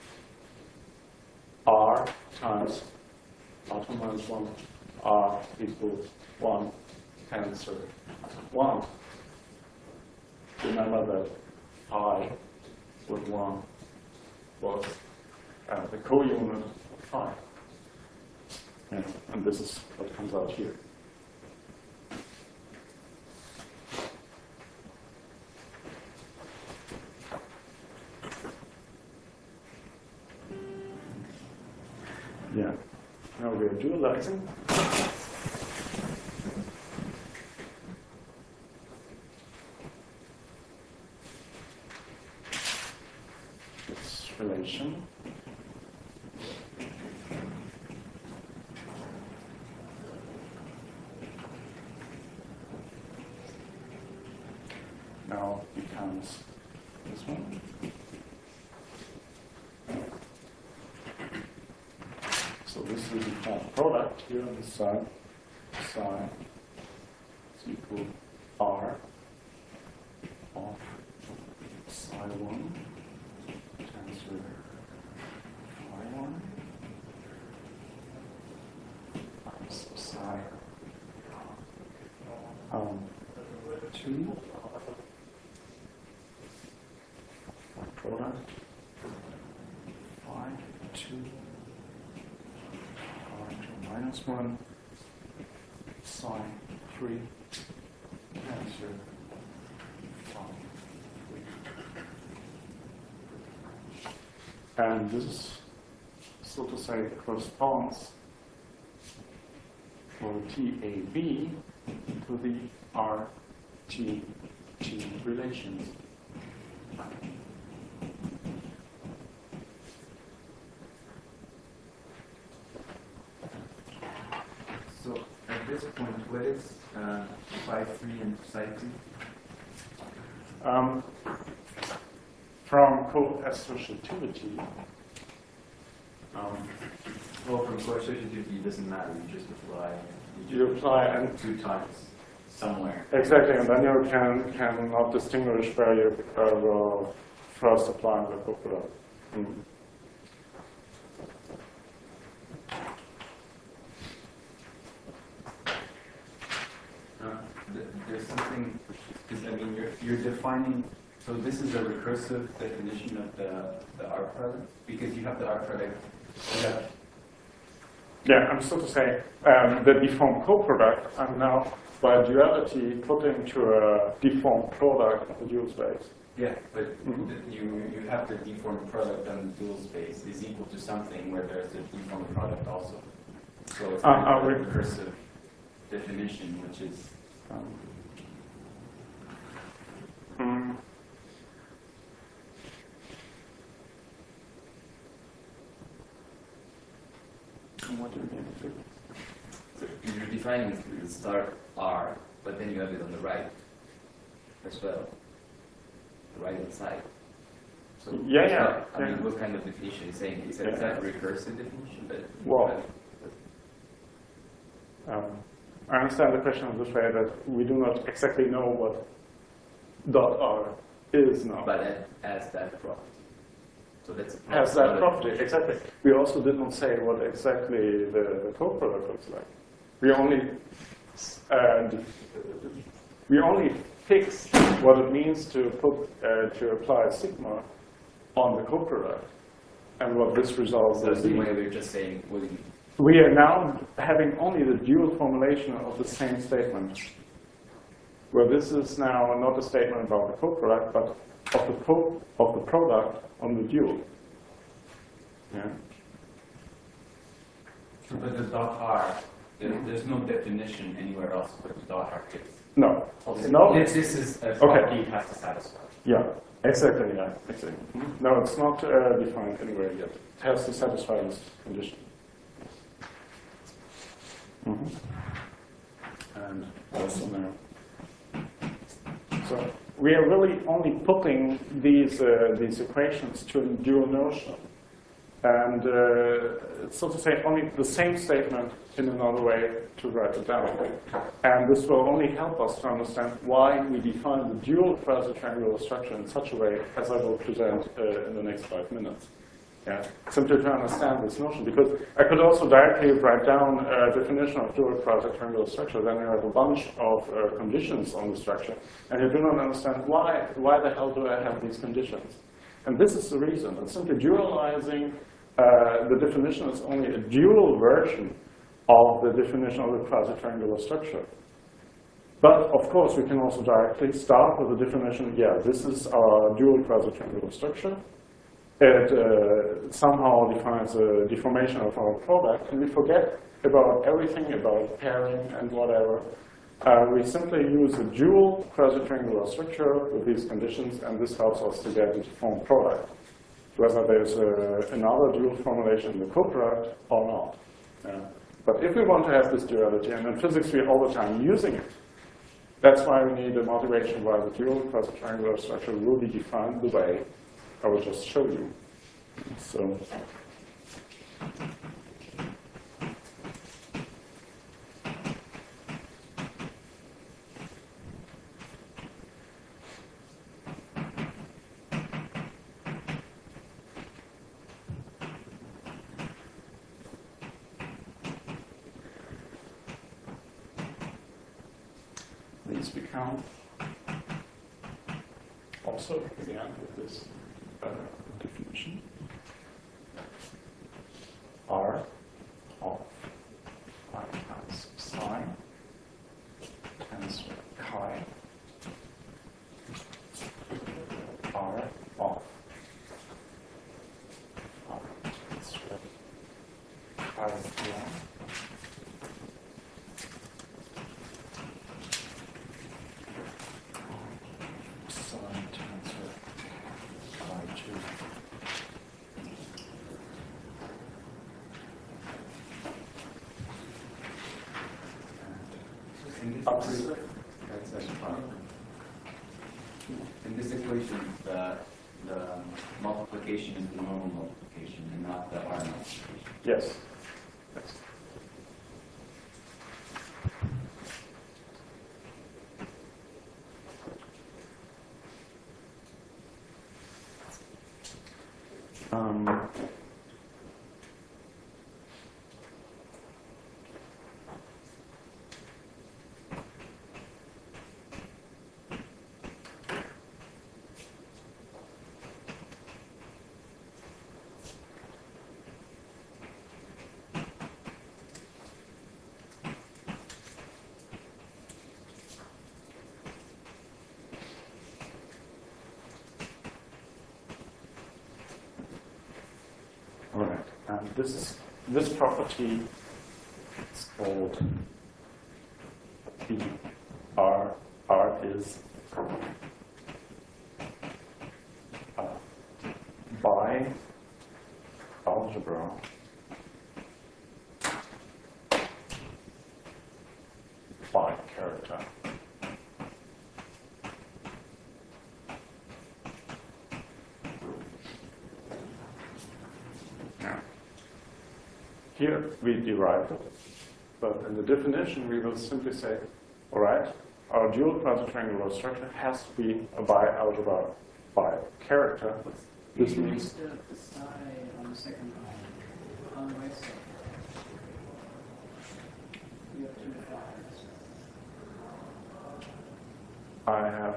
R times R to minus one, R equals one, tensor one. Remember that phi with one was uh, the co-unit of phi. Yeah, and this is what comes out here. Yeah. Now we are dualizing. This relation. Now becomes this one. So this is the product here on the side. Psi is equal R of psi one tensor phi one times psi um, two product phi two minus one sine three tensor phi three. And this, so to say, corresponds for T A B to the R T T relations. So at this point, what is uh, phi three and psi two? Um, from co-associativity, Um, well, from co-associativity, it doesn't matter. You just apply. you apply and two times somewhere. exactly, and then you can cannot distinguish where you uh, will first apply the coproduct. Mm. Uh, th- there's something, because I mean, you're, you're defining, so this is a recursive definition of the, the R product, because you have the R product, you have, Yeah, I'm so to say, um, the deformed coproduct, I'm now by duality put into a deformed product of the dual space. yeah, but Mhm. the, you, you have the deformed product on the dual space is equal to something where there's a deformed product also. So it's Uh, kind uh, of a we- recursive definition, which is, Um, mm, what do you mean? So you're defining the start R, but then you have it on the right as well, the right hand side. So Yeah, it's yeah, not- I yeah. mean, what kind of definition is saying? Is that, is that a recursive definition? But Well, Um, I understand the question in this way that we do not exactly know what dot R is now. but it has that property. So that's a Has that not a property, definition. exactly. We also did not say what exactly the, the coproduct looks like. We only uh, we only fixed what it means to put uh, to apply sigma on the coproduct and what this result So will it's the be. way we're just saying, well, you- We are now having only the dual formulation of the same statement, where this is now not a statement about the coproduct, but of the pro of the product on the dual. Yeah. but the dot R, there, there's no definition anywhere else what the dot R is. No. No. This, this is a property it has to satisfy. Yeah. Exactly. Yeah. Exactly. No, it's not uh, defined anywhere yet. It has to satisfy this condition. Mhm. And also now. So we are really only putting these uh, these equations to a dual notion, and uh, so to say, only the same statement in another way to write it down. And this will only help us to understand why we define the dual quasi-triangular structure in such a way as I will present uh, in the next five minutes. Yeah, simply to understand this notion, because I could also directly write down a definition of dual quasi-triangular structure, then you have a bunch of uh, conditions on the structure, and you do not understand why, why the hell do I have these conditions? And this is the reason. It's simply dualizing uh, the definition is only a dual version of the definition of the quasi-triangular structure. But of course, we can also directly start with the definition, yeah, this is our dual quasi-triangular structure. It uh, somehow defines a deformation of our product, and we forget about everything about pairing and whatever. Uh, we simply use a dual quasi-triangular structure with these conditions, and this helps us to get a deformed product, whether there's a, another dual formulation in the coproduct or not. Yeah. But if we want to have this duality, and in physics we're all the time using it, that's why we need a motivation why the dual quasi-triangular structure will be defined the way I will just show you. So, these become also again with this uh, definition. R of I times psi times chi R of R squared chi one Ups- That's that's fine. In this equation, the, the multiplication is the normal multiplication and not the R multiplication. Yes. Yes. Um, all right. And this is this property is called P. R. R is uh, by algebra by character. Now, here we derive it, but in the definition we will simply say, all right, our dual quasi-triangular structure has to be a bi-algebra by character. This means the, the side on the second line, on the right side. You have two fives. I have,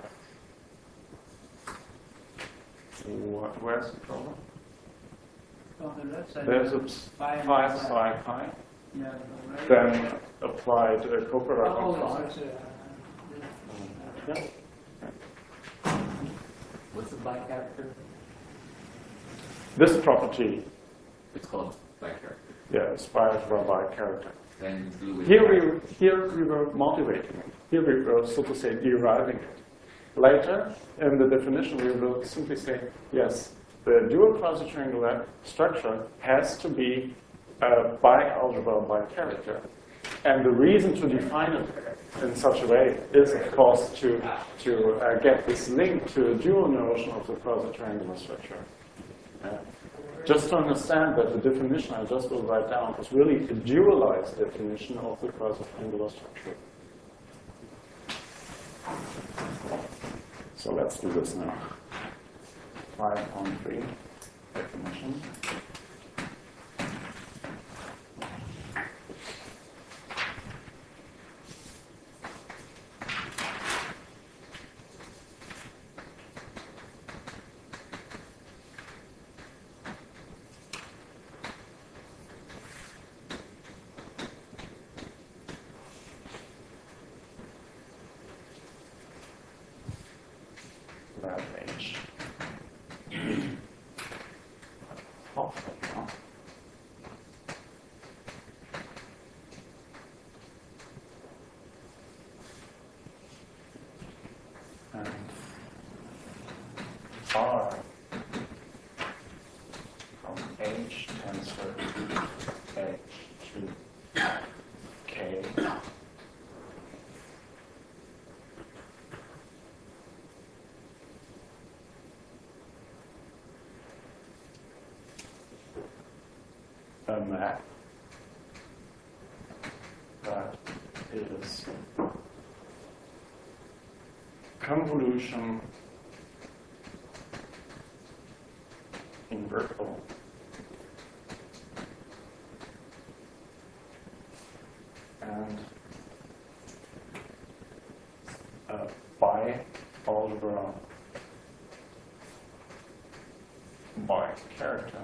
what, where's the problem? On the left side. There's a Phi and phi psi. psi pi, Yeah, the right. then applied uh, Copeland Oh, phi. it's, it's, uh, Yeah. What's the by character? This property, It's called by character. yeah, is bi-algebra by character. Then you do it. Here we, here we were motivating it. Here we were, so to say, deriving it. Later, in the definition, we will simply say, yes, the dual quasi-triangular structure has to be uh, bi-algebra by character. And the reason to define it in such a way is, of course, to, to uh, get this link to a dual notion of the quasi-triangular structure. Uh, just to understand that the definition I just will write down is really a dualized definition of the quasi-triangular structure. So let's do this now. five point three definition. Lab H. Half now. And R from H tensor H to K. A map that is convolution in vertical and a bi-algebra by character.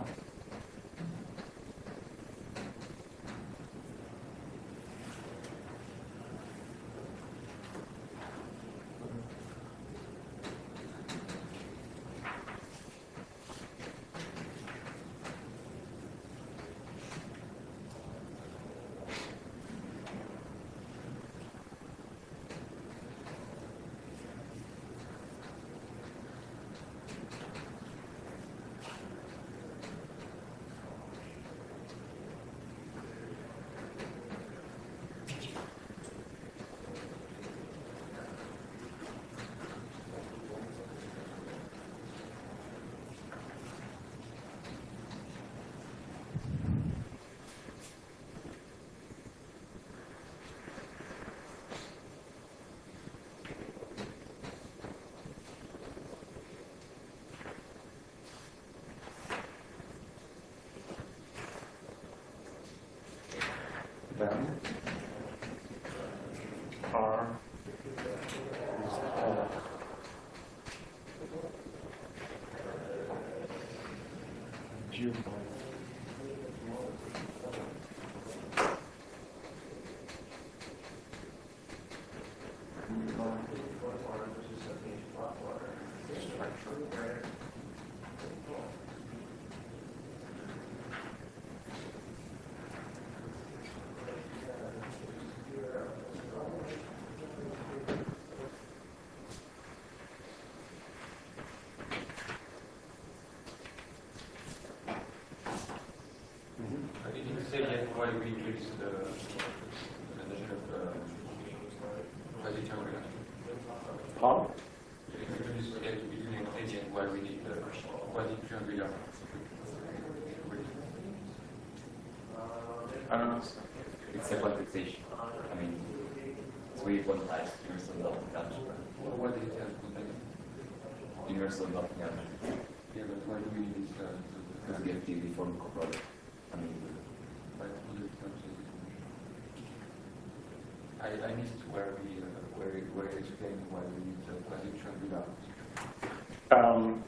then R is uh, due by I didn't say yet why we increase the the notion of uh, quasi-triangular. How? Introduce yet we didn't say yet why we need the quasi-triangular. I don't understand. It's a quantization. I mean, it's really quantized universal Milton algebra. What what is it has put that? Universal Milton algebra. Yeah, but why do we need this? Uh, Because we have the uniform coproduct. I mean, why do we not say this? I, I missed where we uh, where it, where it explained why we need the quasi-triangular. Um,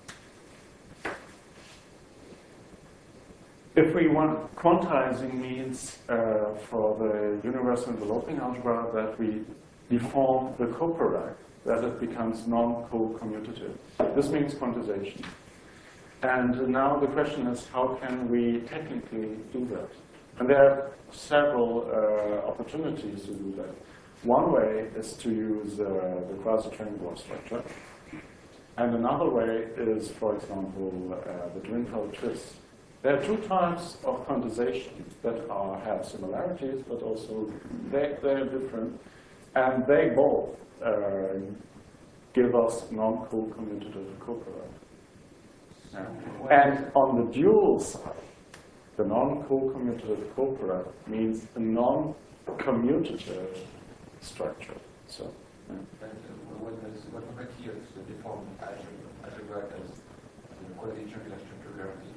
if we want, quantizing means uh, for the universal enveloping algebra that we deform the coproduct, that it becomes non-co-commutative. This means quantization. And now the question is, how can we technically do that? And there are several uh, opportunities to do that. One way is to use uh, the quasi-triangular structure. And another way is, for example, uh, the Drinfeld twist. There are two types of quantization that are, have similarities, but also they, they're different. And they both uh, give us non-co-commutative coproduct. And on the dual side, the non-co-commutative coproduct means a non-commutative structure. So, yeah. But uh, what does what materials the deformed algebra algebra as the quasi-triangular structure guarantee?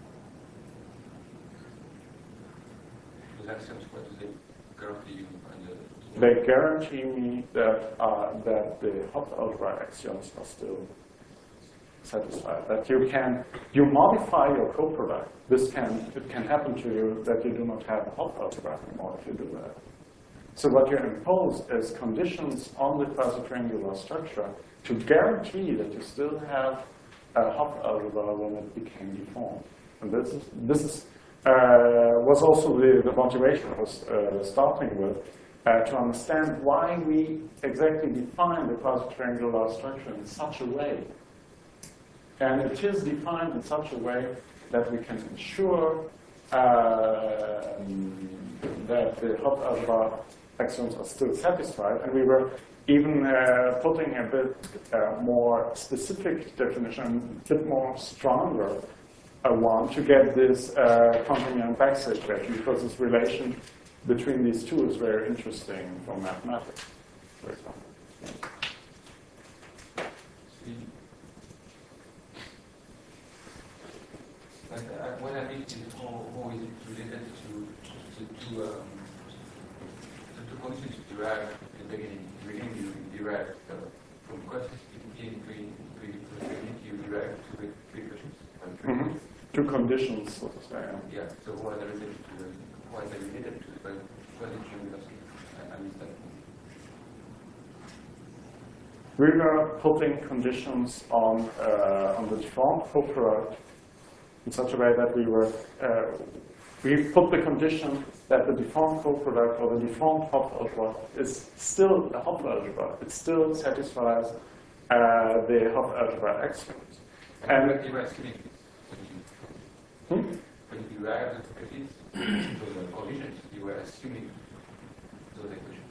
Those axioms, what do they guarantee you? And the, They guarantee me that uh, that the Hopf algebra axioms are still satisfied. That you can you modify your coproduct. This can it can happen to you that you do not have a Hopf algebra anymore if you do that. So what you impose is conditions on the quasi-triangular structure to guarantee that you still have a Hopf algebra when it became deformed. And this is this is uh, was also the, the motivation I was uh, starting with. Uh, to understand why we exactly define the quasi-triangular structure in such a way. And it is defined in such a way that we can ensure uh, that the Hopf algebra axioms are still satisfied. And we were even uh, putting a bit uh, more specific definition, a bit more stronger uh, one to get this uh, continuum backside equation, because this relation between these two is very interesting for mathematics, for example. But uh, what I mean is how, how is it related to the two um, the two conditions you derived at the beginning? In the beginning you derived uh, from quantity in three three you derived two equations. Mm-hmm. Two conditions, so to say. Yeah. So what are they related to the why are they related to the quasi-triangular structure? I missed that. We were putting conditions on uh, on the deformed coproduct in such a way that we were uh, we put the condition that the deformed coproduct or the deformed Hopf algebra is still a Hopf algebra. It still satisfies uh, the Hopf algebra axioms. And you were assuming hmm? when you derived the those conditions, you were assuming those equations.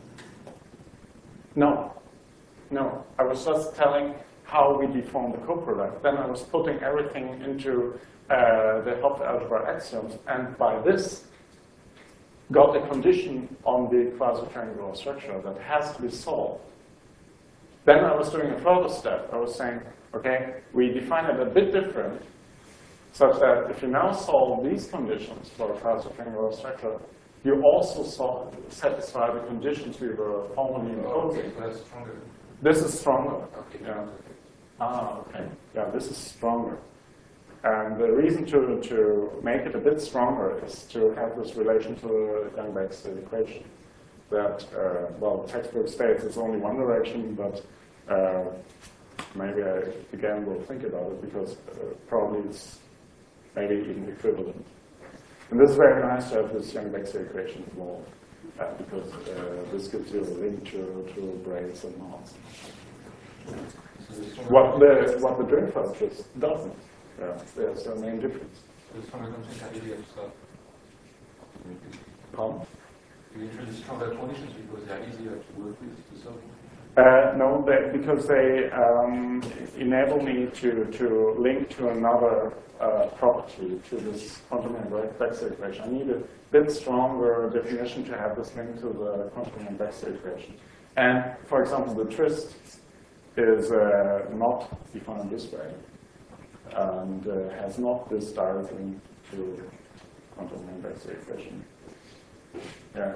No, no. I was just telling how we deform the coproduct. Then I was putting everything into uh, the Hopf algebra axioms, and by this got a condition on the quasi-triangular structure that has to be solved. Then I was doing a further step. I was saying, okay, we define it a bit different, such that if you now solve these conditions for a quasi-triangular structure, you also saw, satisfy the conditions we were formerly imposing. Okay, so that's stronger. This is stronger. Okay. Yeah. Ah, okay. Yeah, this is stronger. And the reason to, to make it a bit stronger is to have this relation to the Young-Bakes equation. That, uh, well, the textbook states it's only one direction, but uh, maybe I again will think about it because uh, probably it's maybe even equivalent. And this is very nice to have this Young-Bakes equation involved uh, because uh, this gives you a link to, to braids and knots. So the stronger What the what the Drinford just doesn't. Yeah, there's the main difference. the stronger conditions are easier to solve. Pardon? You introduce stronger conditions because they are easier to work with to solve. Uh, no, they, because they um, enable me to, to link to another uh, property, to this quantum Baxter equation. I need a bit stronger definition to have this link to the quantum Baxter equation. And, for example, the twist is uh, not defined this way, and uh, has not this direct link to quantum Baxter equation. Yeah.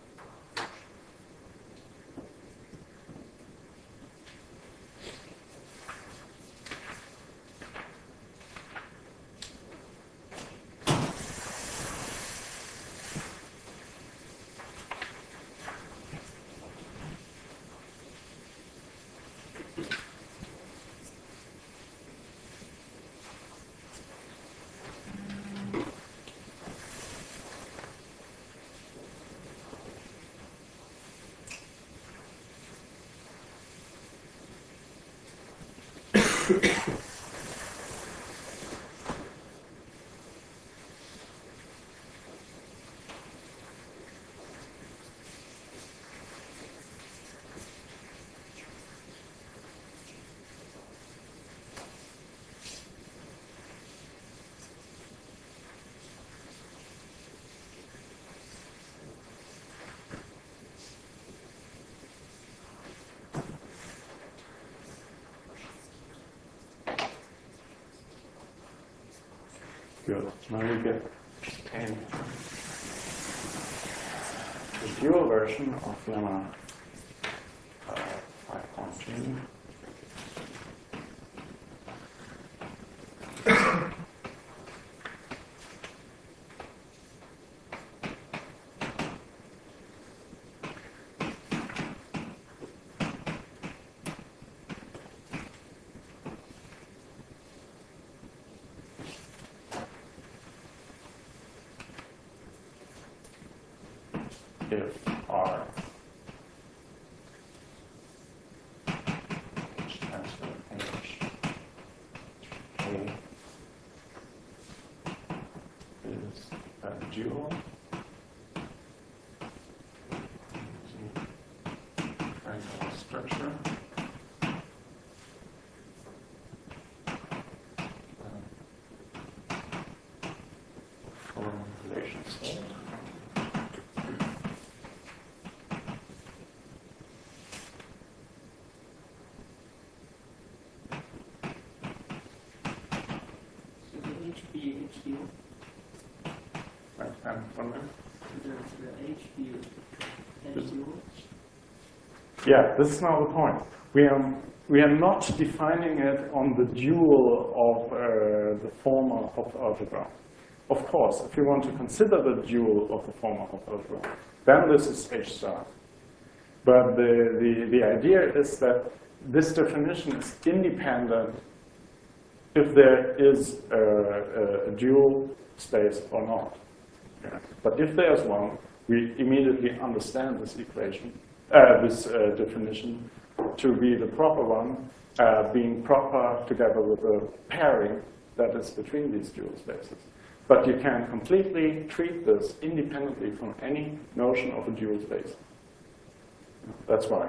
Good. Now we get ten. The dual version of lemma uh, five point two. If R which stands for H A is a dual triangular structure. Form relation set. H B, H D, Right, and from there. the, the H B, H D O. Yeah, this is now the point. We are, we are not defining it on the dual of uh, the form of algebra. Of course, if you want to consider the dual of the form of algebra, then this is H star. But the, the, the idea is that this definition is independent if there is a, a dual space or not. Yeah. But if there's one, we immediately understand this equation, uh, this uh, definition to be the proper one, uh, being proper together with the pairing that is between these dual spaces. But you can completely treat this independently from any notion of a dual space. That's why.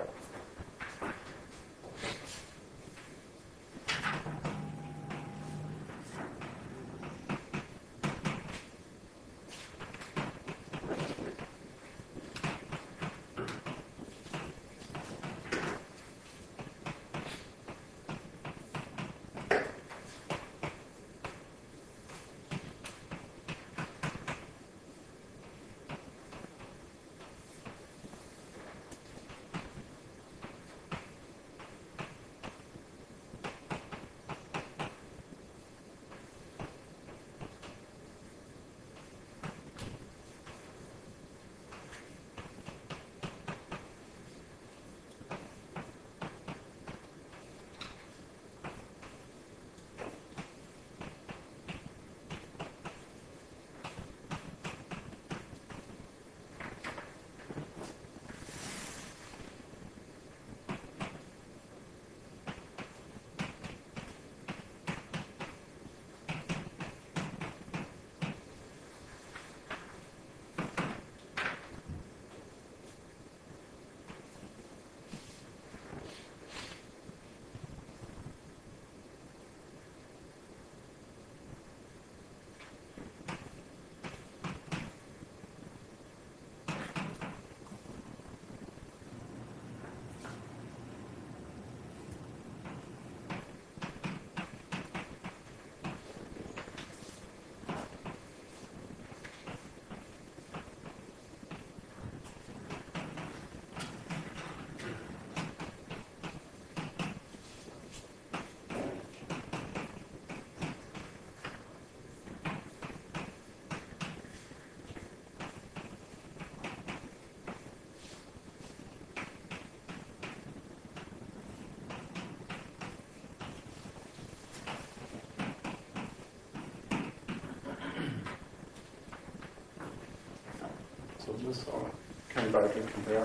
So this all come back and compare.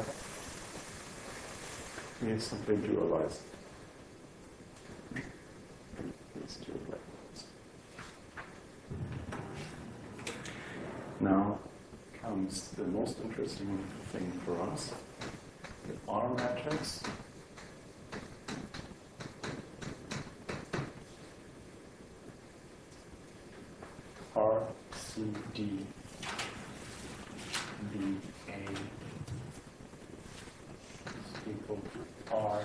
Means something dualized. Let's do it like this. Now comes the most interesting thing for us, the R matrix. R, C, D, B, A is equal to R,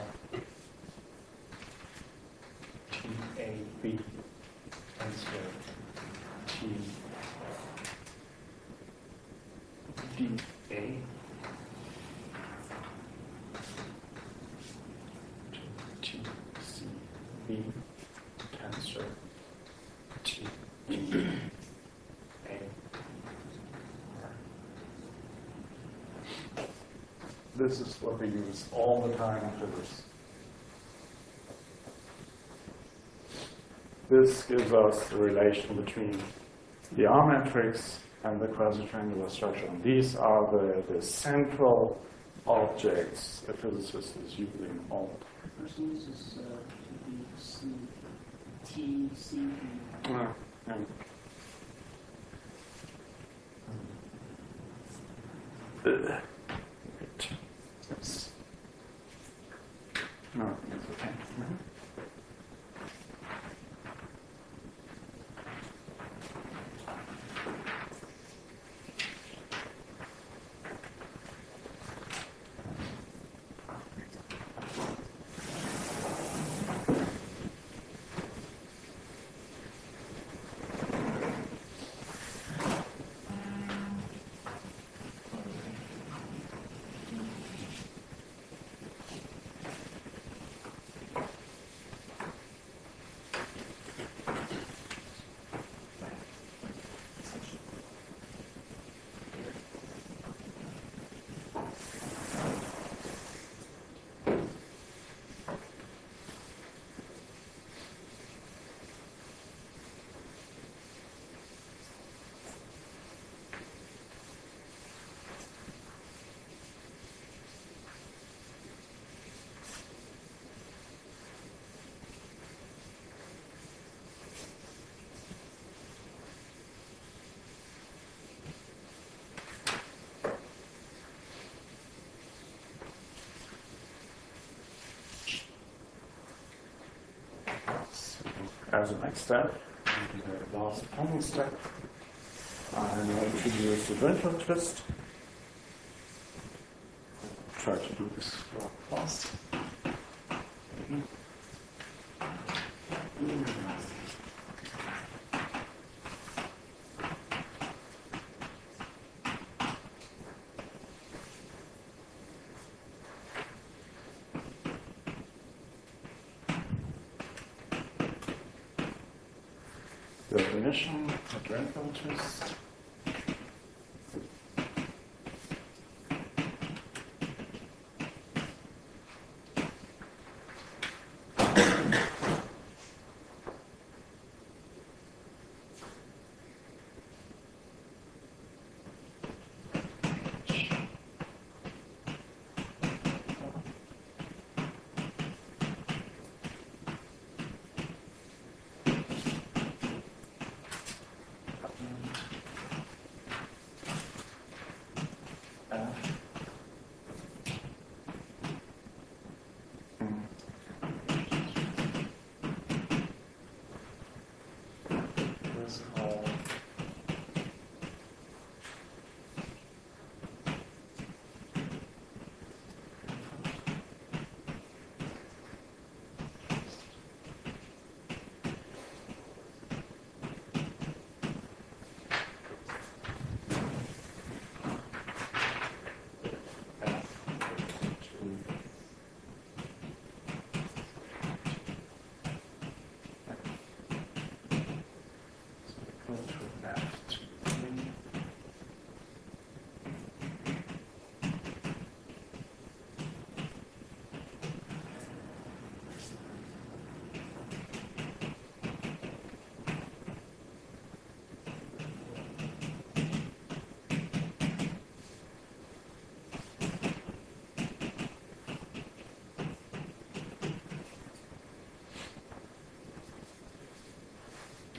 T, A, B, and so T, D, A, T, C, B, tensor, T, D, A, R. This is what we use all the time for this. This gives us the relation between the R matrix and the quasi-triangular structure. And these are the, the central objects a physicist is using all the time. So this is uh, B, C, T, C, B. Ah, and Uh, wait. Yes. No, it's okay. Mhm. As a next step, the last final step, I'm going to introduce the Drenthal twist. Try to do this fast. Definition, the Drenthal twist.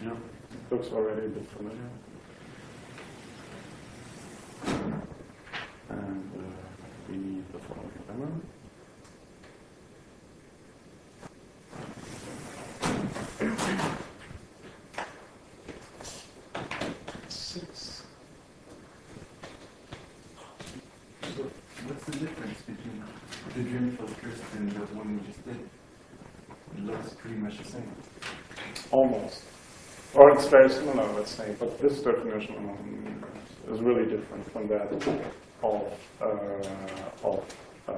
Yeah, looks already a bit familiar. And uh, we need the following lemma. Six. So what's the difference between the Dreamfield twist and the one we just did? It looks pretty much the same. Almost. Or it's very similar, let's say, but this definition um, is really different from that of, uh, of, uh,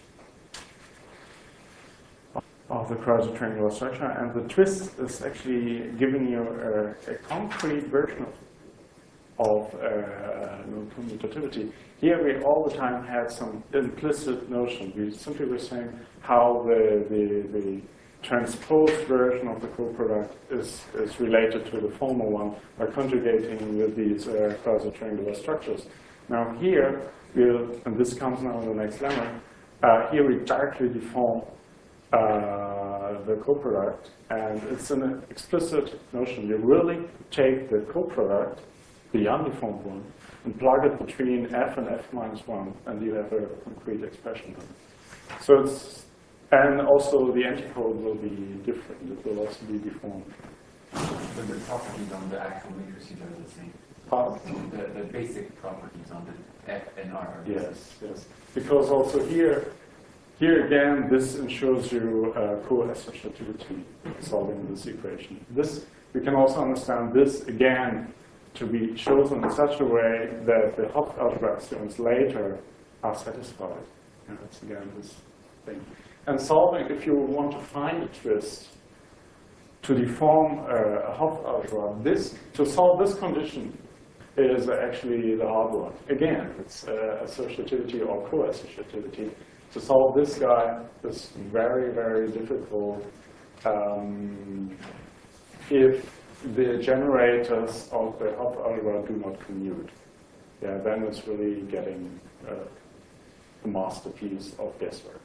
of the quasi-triangular structure. And the twist is actually giving you a, a concrete version of, of uh, commutativity. Here we all the time had some implicit notion. We simply were saying how the, the, the transposed version of the coproduct is, is related to the former one by conjugating with these uh, quasi-triangular structures. Now here, we'll, and this comes now in the next lemma, uh, here we directly deform uh, the coproduct, and it's an explicit notion. You really take the coproduct, the undeformed one, and plug it between f and f minus one, and you have a concrete expression. So it's And also the antipode will be different. It will also be deformed. But the properties on the actual matrices are the same. Pardon? The, the basic properties on the F and R are the same. Yes, yes. Because also here, here again, this ensures you uh, co-associativity solving this equation. This, we can also understand this again to be chosen in such a way that the Hopf-algebra axioms later are satisfied. And that's again this thing. And solving, if you want to find a twist to deform uh, a Hopf-algebra, this, to solve this condition is actually the hard one. Again, it's uh, associativity or co-associativity. To solve this guy is very, very difficult um, if the generators of the Hopf-algebra do not commute. Yeah, then it's really getting uh, a masterpiece of guesswork.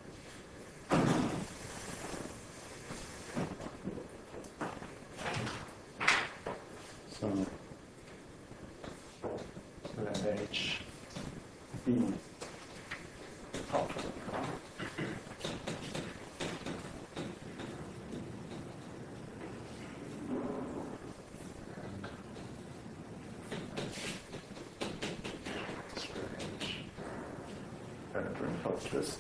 So, let H be top. Strange. And a Dreamfield twist.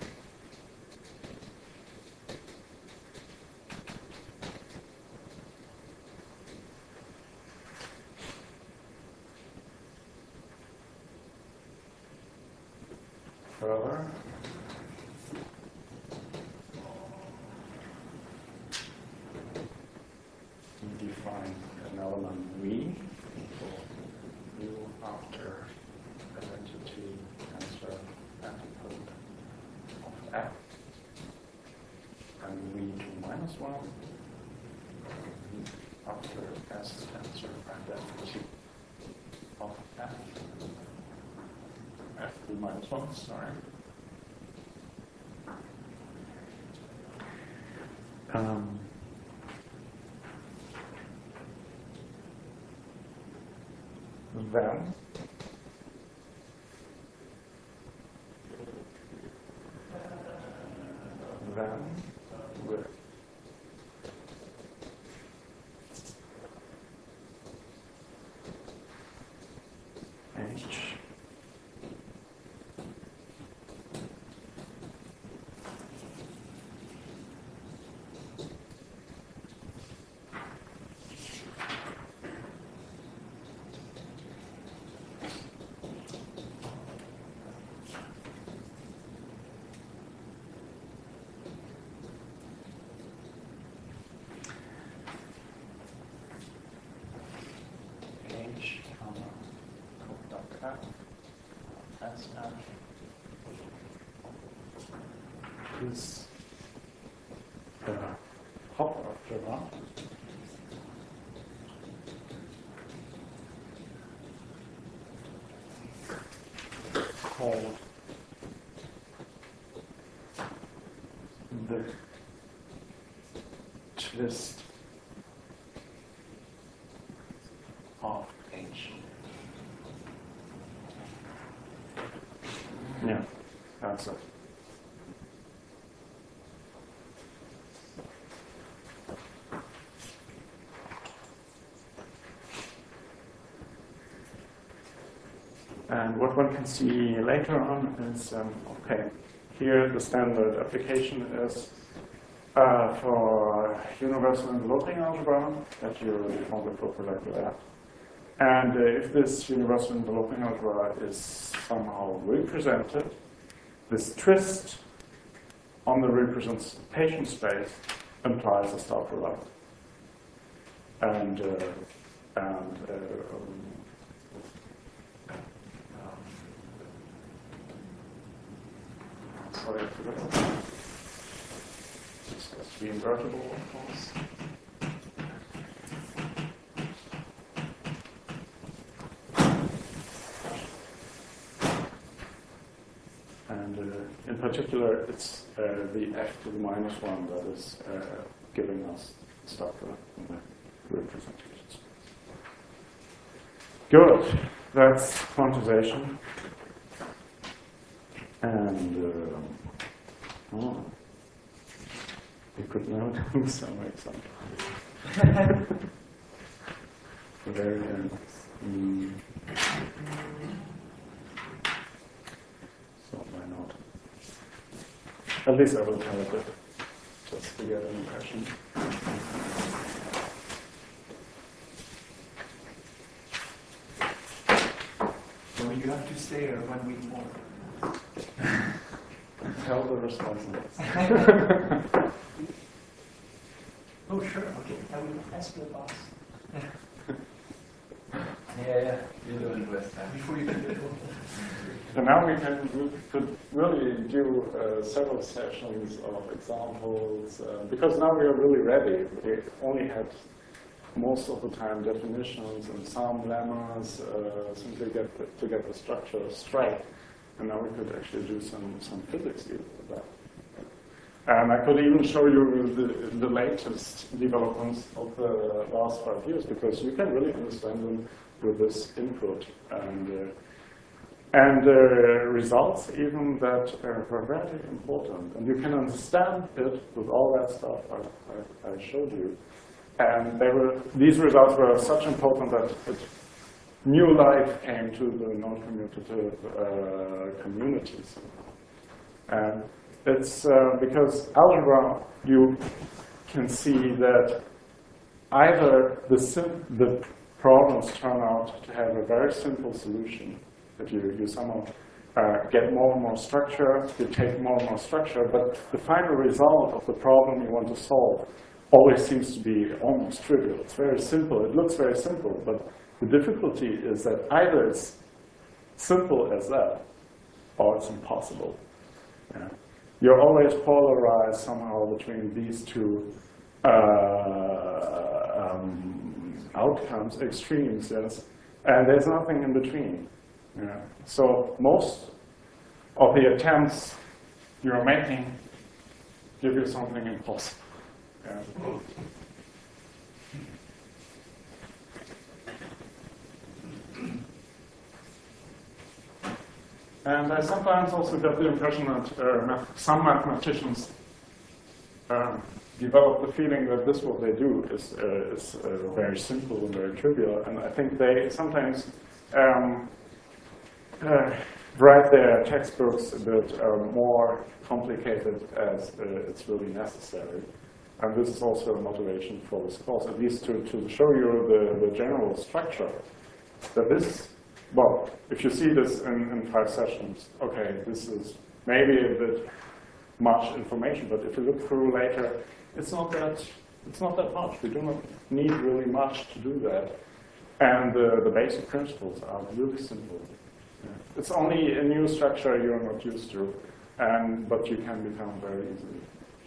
Further. We define an element V for U after identity tensor antipode of F, and V to minus one after S tensor identity of F. F to minus one, sorry. Um, then then with H H, comma, co-dot F, S F is the Hopf-algebra called the twist Yeah, that's it. And what one can see later on is, um, okay, here the standard application is uh, for universal enveloping algebra that you found the proper there. And uh, if this universal enveloping algebra is somehow represented, this twist on the representation space implies a star product. And, uh, and uh, um, sorry, I forgot. This has to be invertible, of course. And uh, in particular, it's uh, the f to the minus one that is uh, giving us stuff in the representations. Good. That's quantization. And uh, oh, you could note some examples. Very end. Mm. So why not? At least I will tell it, just to get an impression. So you have to stay here one week more. Tell the responsibles. Oh, sure, okay. I will ask the boss. Yeah, yeah. You're doing West Ham. Before you can do it. So now we can we could really do uh, several sessions of examples, uh, because now we are really ready. We only had most of the time definitions and some lemmas, uh, simply get the, to get the structure straight. And now we could actually do some, some physics even with that. And I could even show you the, the latest developments of the last five years, because you can really understand them with this input. And uh, And uh, results even that uh, were very important. And you can understand it with all that stuff I, I, I showed you. And they were, these results were such important that it, new life came to the non-commutative uh, communities. And it's uh, because algebra, you can see that either the, sim the problems turn out to have a very simple solution, that you, you somehow uh, get more and more structure, you take more and more structure, but the final result of the problem you want to solve always seems to be almost trivial. It's very simple. It looks very simple, but the difficulty is that either it's simple as that, or it's impossible. Yeah. You're always polarized somehow between these two uh, um, outcomes, extremes, yes, and there's nothing in between. Yeah. So most of the attempts you're making give you something impossible. Yeah. And I sometimes also get the impression that uh, math some mathematicians uh, develop the feeling that this what they do is, uh, is uh, very simple and very trivial, and I think they sometimes um, Uh, write their textbooks a bit uh, more complicated as uh, it's really necessary. And this is also a motivation for this course, at least to, to show you the, the general structure. That this, well, if you see this in, in five sessions, okay, this is maybe a bit much information, but if you look through later, it's not that, it's not that much. We do not need really much to do that. And uh, the basic principles are really simple. It's only a new structure you're not used to, and but you can become very easily.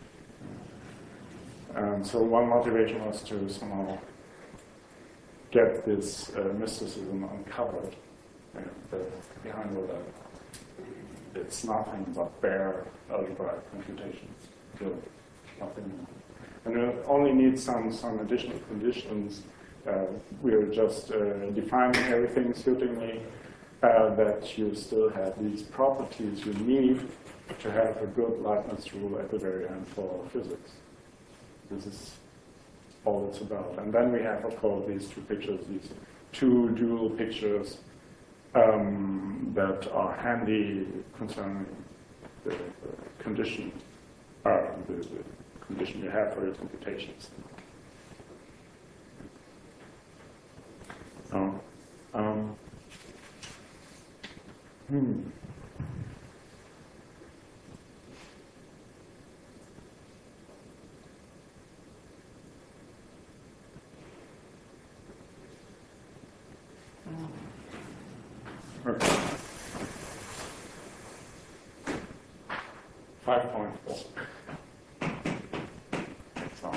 And so one motivation was to somehow get this uh, mysticism uncovered, uh, behind all that. It's nothing but bare algebraic computations, so nothing more. And we only need some, some additional conditions. Uh, we're just uh, defining everything suitingly. uh, that you still have these properties you need to have a good Leibniz rule at the very end for physics. This is all it's about. And then we have, of course, these two pictures, these two dual pictures um, that are handy concerning the, the condition, uh, the, the condition you have for your computations. So, um, hmm. Okay. Five point four. So,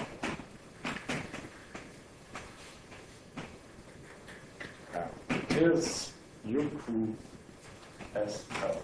uh, is Yuku S L.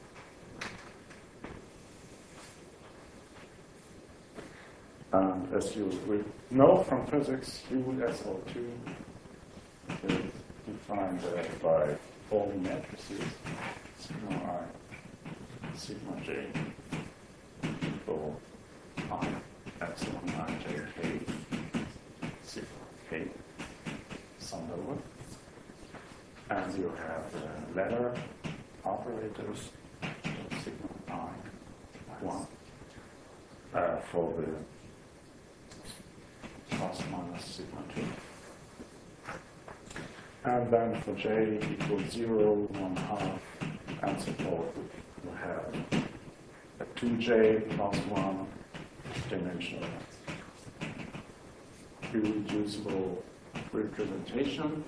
And as you will know from physics, U S L two is defined uh, by all matrices, sigma I, sigma j, equal I, epsilon I, j, k, sigma k, summed over. And you have the ladder operators, sigma I, one, uh, for the plus minus sigma two. And then for j equals zero, one half, and so forth, we have a two j plus one dimensional irreducible representation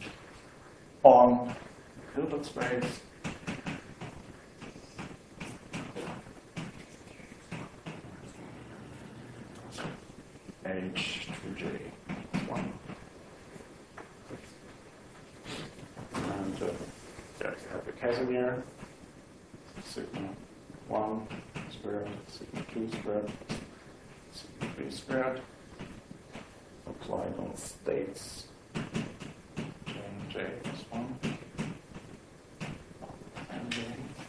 on Hilbert space H two j one. And uh, there you have the Casimir, sigma one squared, sigma two squared, sigma three squared, applied on states j and j plus one, and j,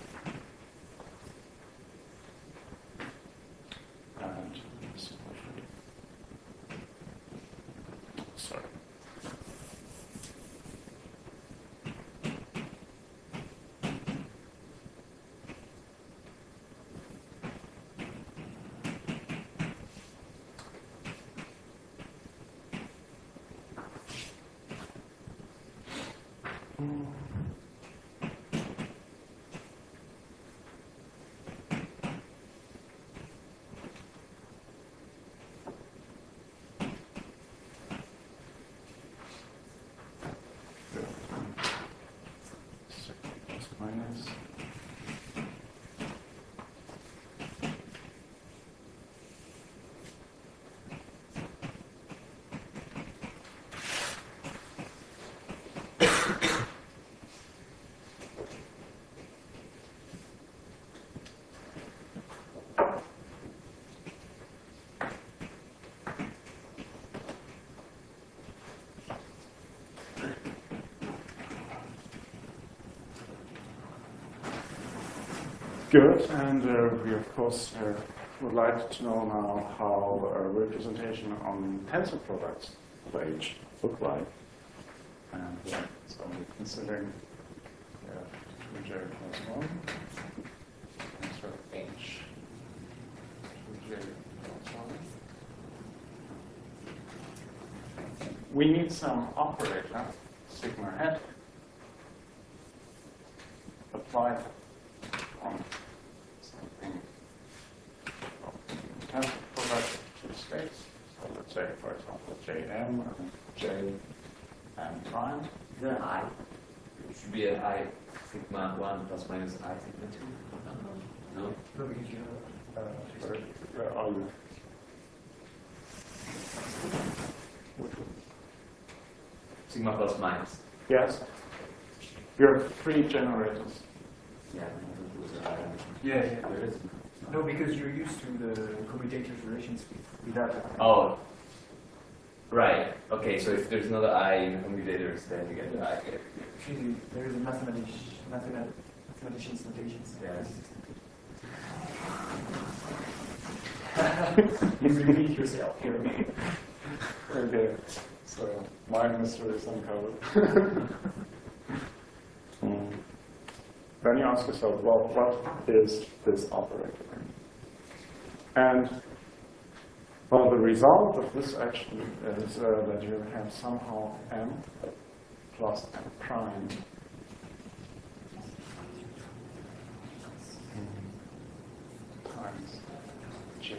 and sigma three. Sorry. Plus minus. Good, and uh, we of course uh, would like to know now how a representation on tensor products of H look like. And uh, so we're considering uh, two j plus one, tensor H, two j plus one. We need some operator, sigma hat, applied on something tensor product two states. So let's say, for example, J M and J M prime. The I. It should be a I sigma one plus minus I sigma two. No? No, because you Uh, where, where are you? Which one? Sigma plus minus. Yes. You have three generators. Yeah, it was a I. Yeah, yeah. There is. No, because you're used to the commutator's relations without that. Oh. Right. Okay. So if there's another I in commutators, then you get the I. Actually, there is a mathematician, mathemat mathematician's notations. Yes. You repeat yourself here. Okay, so my mystery is uncovered. Mm. Then you ask yourself, well, what is this operator? And well, the result of this action is uh, that you have somehow m plus m prime times j.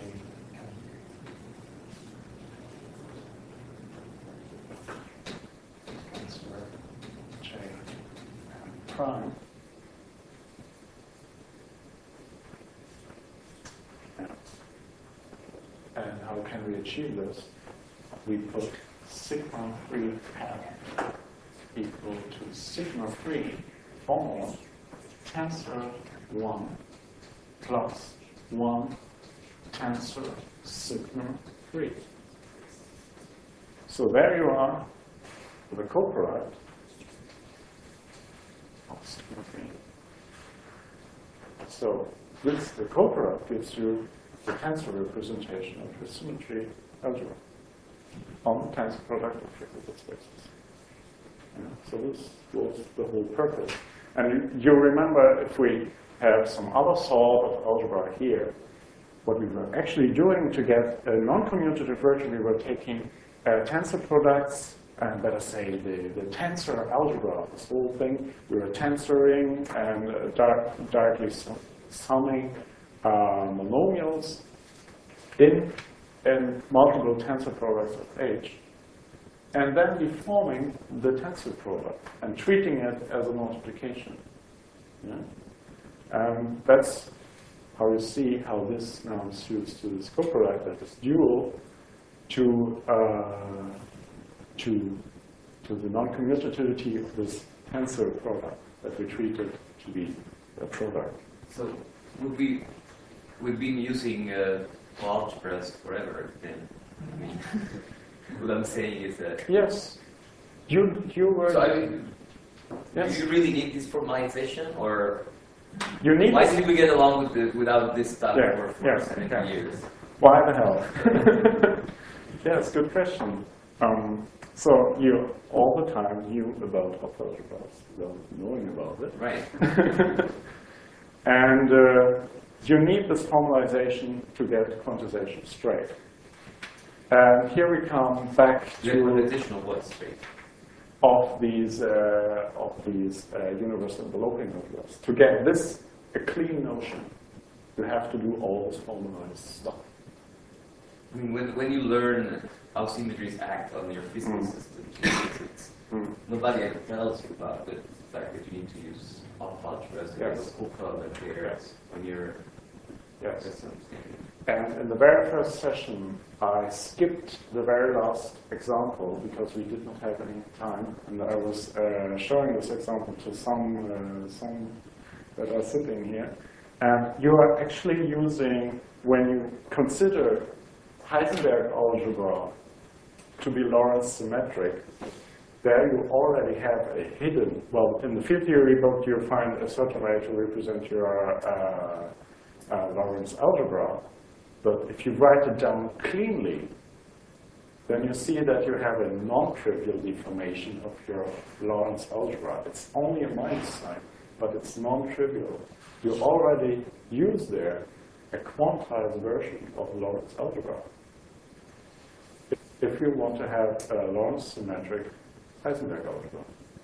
J m prime. And how can we achieve this? We put sigma three hat equal to sigma three formula tensor one plus one tensor sigma three. So there you are with a coproduct of sigma three. So this, the coproduct gives you the tensor representation of the symmetry algebra on the tensor product of triple spaces. Yeah, so this was the whole purpose. And you, you remember if we have some other sort of algebra here, what we were actually doing to get a non-commutative version, we were taking uh, tensor products, and better say the, the tensor algebra, this whole thing, we were tensoring and uh, di directly sum summing Uh, monomials in, in multiple tensor products of H, and then deforming the tensor product and treating it as a multiplication. Yeah? Um, that's how you see how this now suits to this coproduct that is dual to uh, to to the non-commutativity of this tensor product that we treated to be a product. So would we we've been using uh, algebras forever then? I mean, what I'm saying is that Yes, you you were. so I mean, yes. do you really need this formalization, or You need. why did we get along with the, without this stuff Yeah, for, for yeah, seventy yeah. years? Why the hell? Yes, good question. Um, so you all the time knew about algebras without knowing about it, Right. and uh, you need this formalization to get quantization straight. And here we come back The to additional what straight? of these uh, of these uh, universal enveloping algebras. To get this a clean notion, you have to do all this formalized stuff. I mean, when, when you learn how symmetries act on your physical Mm. system, it's, Mm. nobody ever tells you about the fact that you need to use algebras Yes. as co-product there Yes. when you're. Yes. That's something. And in the very first session, I skipped the very last example because we did not have any time, and I was uh, showing this example to some uh, some that are sitting here. And you are actually using, when you consider Heisenberg algebra to be Lorentz symmetric, there you already have a hidden, well, in the field theory book you find a certain way to represent your uh, uh, Lorentz algebra. But if you write it down cleanly, then you see that you have a non-trivial deformation of your Lorentz algebra. It's only a minus sign, but it's non-trivial. You already use there a quantized version of Lorentz algebra. If you want to have a Lorentz symmetric Heisenberg algebra.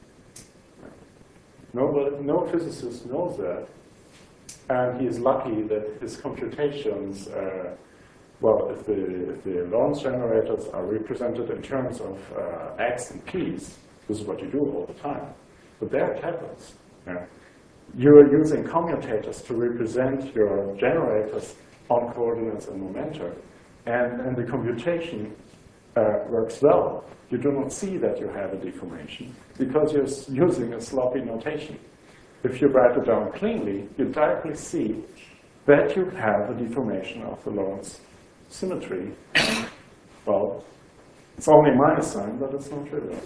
Nobody, no physicist knows that. And he is lucky that his computations, uh, well, if the, if the Lorentz generators are represented in terms of uh, x and p's, this is what you do all the time. But they're tablets. Yeah. You are using commutators to represent your generators on coordinates and momenta. And, and the computation uh, works well. You do not see that you have a deformation because you're using a sloppy notation. If you write it down cleanly, you directly see that you have a deformation of the Lorentz symmetry. And, well, It's only minus sign, but it's not trivial.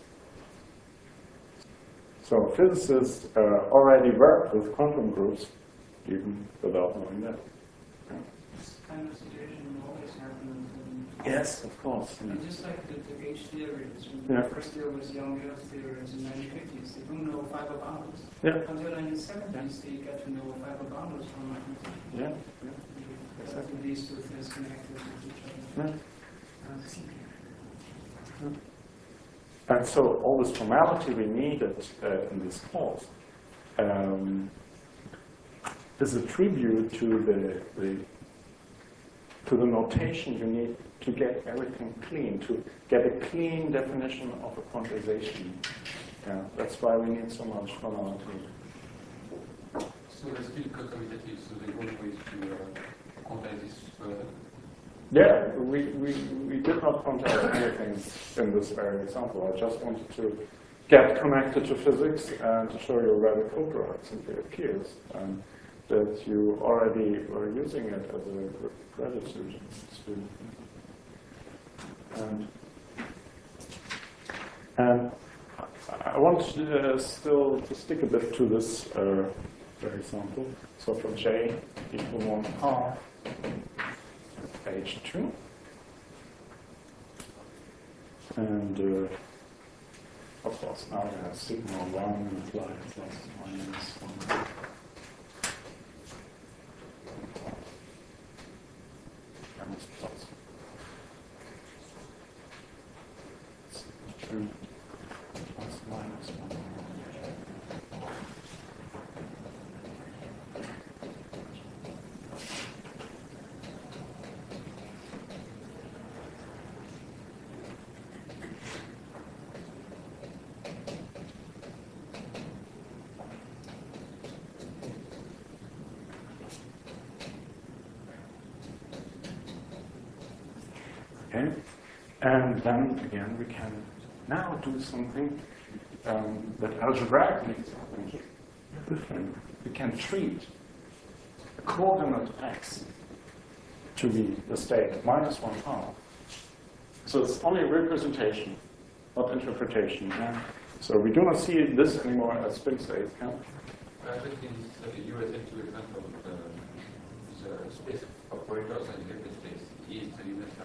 So physicists uh, already work with quantum groups, even without knowing that. Yeah. This kind of situation always happens. In, Yes, of course. Yeah. and just like the, the gauge theories. Yeah. The first there was Young-Mills theories in the nineteen fifties. They don't know fiber bounds. Yeah. Until the nineteen seventies, they got to know fiber bounds from mathematics. Yeah. Exactly. These two things connected with each other. Yeah. Uh, And so all this formality we needed uh, in this course um, is a tribute to the, the to the notation you need to get everything clean, to get a clean definition of a quantization. Yeah, that's why we need so much formality. So it's still commutative, so the goal is to uh, quantize this further. Yeah, we, we, we did not quantize anything in this very example. I just wanted to get connected to physics and to show you where the code right simply appears, and that you already were using it as a credit student. And, and I want uh, still to stick a bit to this uh, very example. So for J equal one R, H two, and uh, of course now we have sigma one applied plus minus one. Minus plus. Sigma two plus minus one. Okay, and then again we can now do something um, that algebraically is something different. We can treat a coordinate x to be the state minus one half. So it's only representation, not interpretation. Yeah? So we do not see this anymore as spin state. Yeah? I think in you were taking to example of the space operators and you get the space is the unit of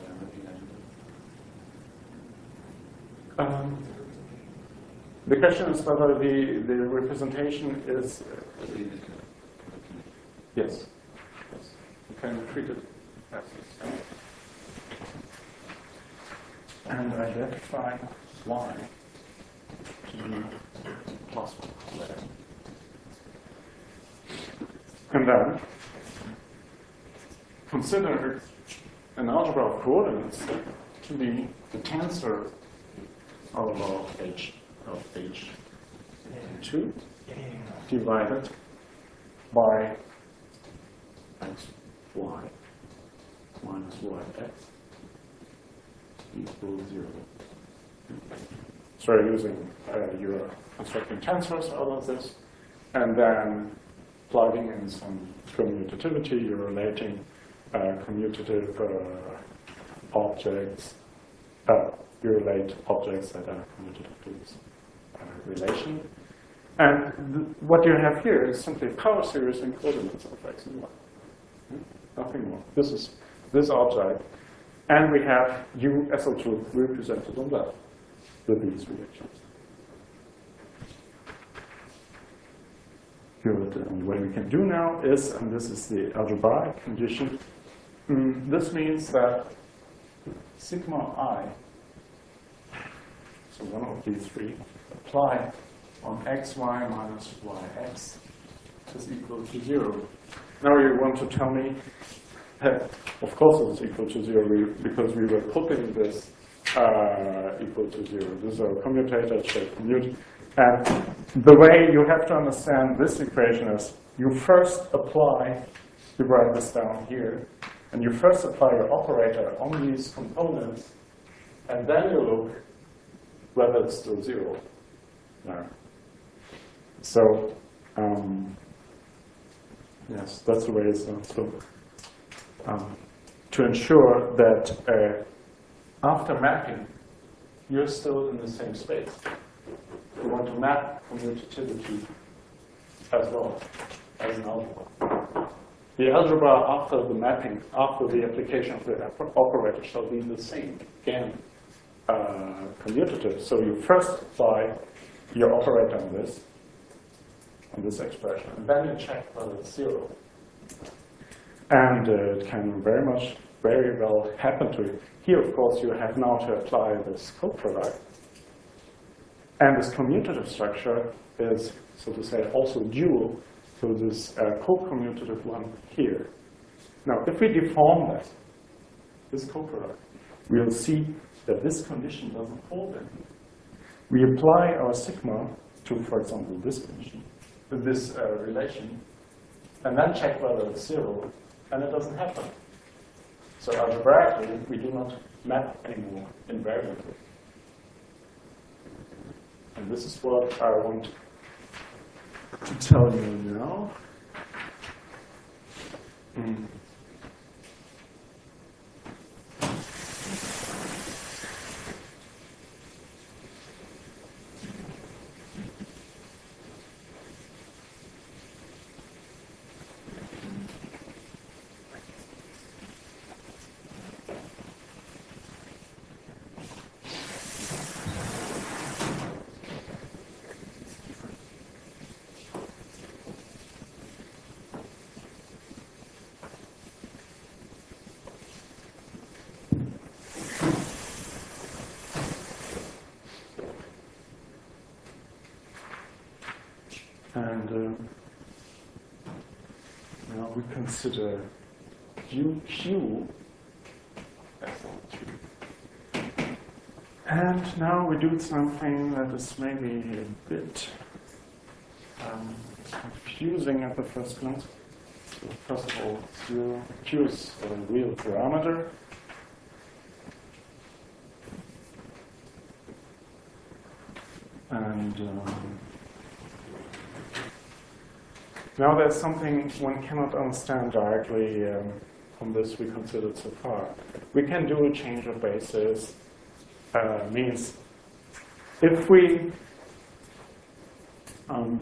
Um, the question is whether the, the representation is uh, yes. Yes. You can treat it as this. And identify y to be plus one squared. And then consider an algebra of coordinates to be the tensor of h of h two divided by x y minus y x equals zero. So you're using uh, your constructing tensors out of this, and then plugging in some commutativity. You're relating uh, commutative uh, objects. Uh, you relate objects that are commutative to this uh, relation. And th what you have here is simply power series in coordinates of x and y. Hmm? Nothing more. This is this object. And we have U S L two represented on that with these relations. Good. And what we can do now is, and this is the algebraic condition, mm, this means that sigma I, so one of these three, apply on xy minus yx is equal to zero. Now you want to tell me, hey, of course it is equal to zero we, because we were putting this uh, equal to zero. This is our commutator, it should commute. And the way you have to understand this equation is you first apply, you write this down here, and you first apply your operator on these components, and then you look whether it's still zero. No. So, um, yes, that's the way it's done. So, um, to ensure that uh, after mapping you're still in the same space. You want to map commutativity as well as an algebra. The algebra after the mapping, after the application of the operator shall be the same, again, uh, commutative. So you first apply your operator on this, on this expression, and then you check whether it's zero. And uh, it can very much, very well happen to you. Here, of course, you have now to apply this coproduct. And this commutative structure is, so to say, also dual to this uh, co-commutative one here. Now, if we deform that, this coproduct, we'll see that this condition doesn't hold anymore. We apply our sigma to, for example, this condition, this uh, relation, and then check whether it's zero, and it doesn't happen. So algebraically, we do not map anymore invariantly. And this is what I want to tell you now. Mm. And uh, now we consider U Q as L two. And now we do something that is maybe a bit um, confusing at the first glance. So first of all, Q, Q is a real parameter. And um, now there's something one cannot understand directly um, from this we considered so far. We can do a change of basis. Uh, means if we um,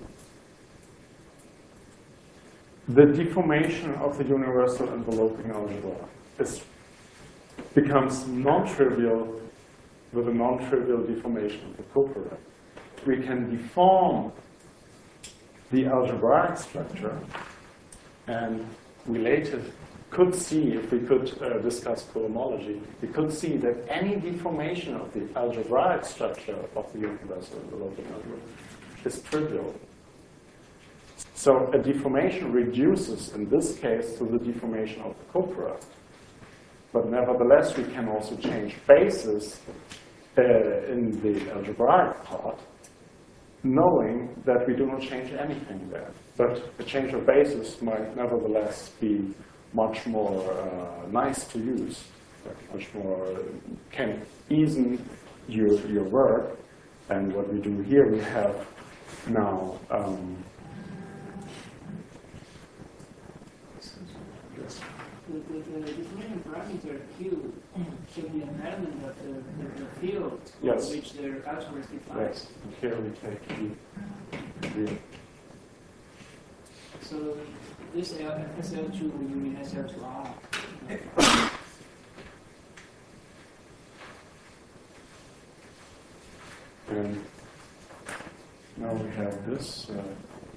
the deformation of the universal enveloping algebra is, becomes non-trivial with a non-trivial deformation of the coproduct. We can deform the algebraic structure, and we later could see, if we could uh, discuss cohomology, we could see that any deformation of the algebraic structure of the universal enveloping algebra is trivial. So a deformation reduces, in this case, to the deformation of the coproduct. But nevertheless, we can also change basis uh, in the algebraic part, knowing that we do not change anything there. But a change of basis might nevertheless be much more uh, nice to use, much more, uh, can ease your, your work. And what we do here, we have now, um, yes. The, the, the defining parameter Q should be an element of the, the, the field Yes. for which the algebra is defined. Yes, and here we take Q. Q. So this S L two will mean S L two R. And now we have this. Uh,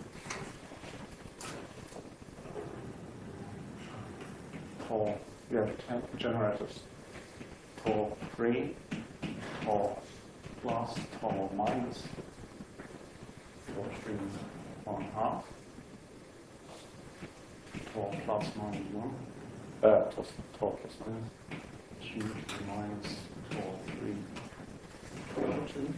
for, we have ten generators. For three, for plus, for minus, for three, one half, for plus minus one, uh, plus, for plus minus, two minus, four, three, four, two,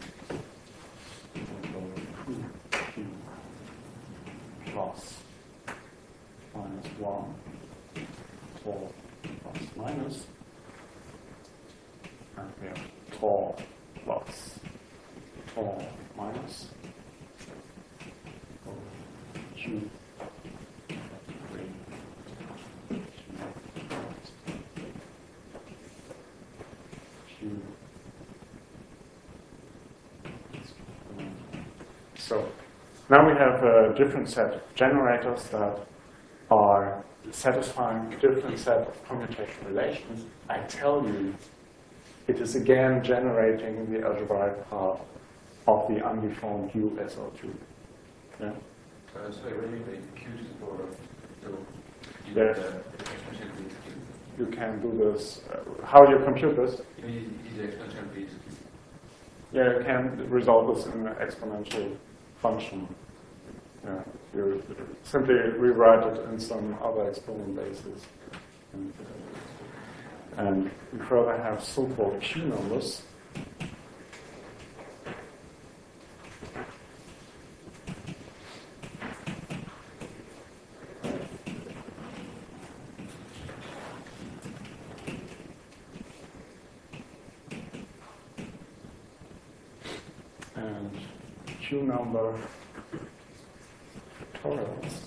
two, two, plus, minus one, four, plus minus, and we have tau plus tau minus Q three Q So now we have a different set of generators that are satisfying a different set of commutation relations. I tell you, it is again generating the algebraic part of the undeformed U S O two. Yeah? Uh, so when you make Q to the power of so you Yes. get the exponential base Q. You can do this. Uh, how do you compute this? You need is the exponential base Q. Yeah, you can resolve this in an exponential function. Yeah, you simply rewrite it in some other exponent basis. And, uh, and we further have so-called Q numbers. And Q number factorials.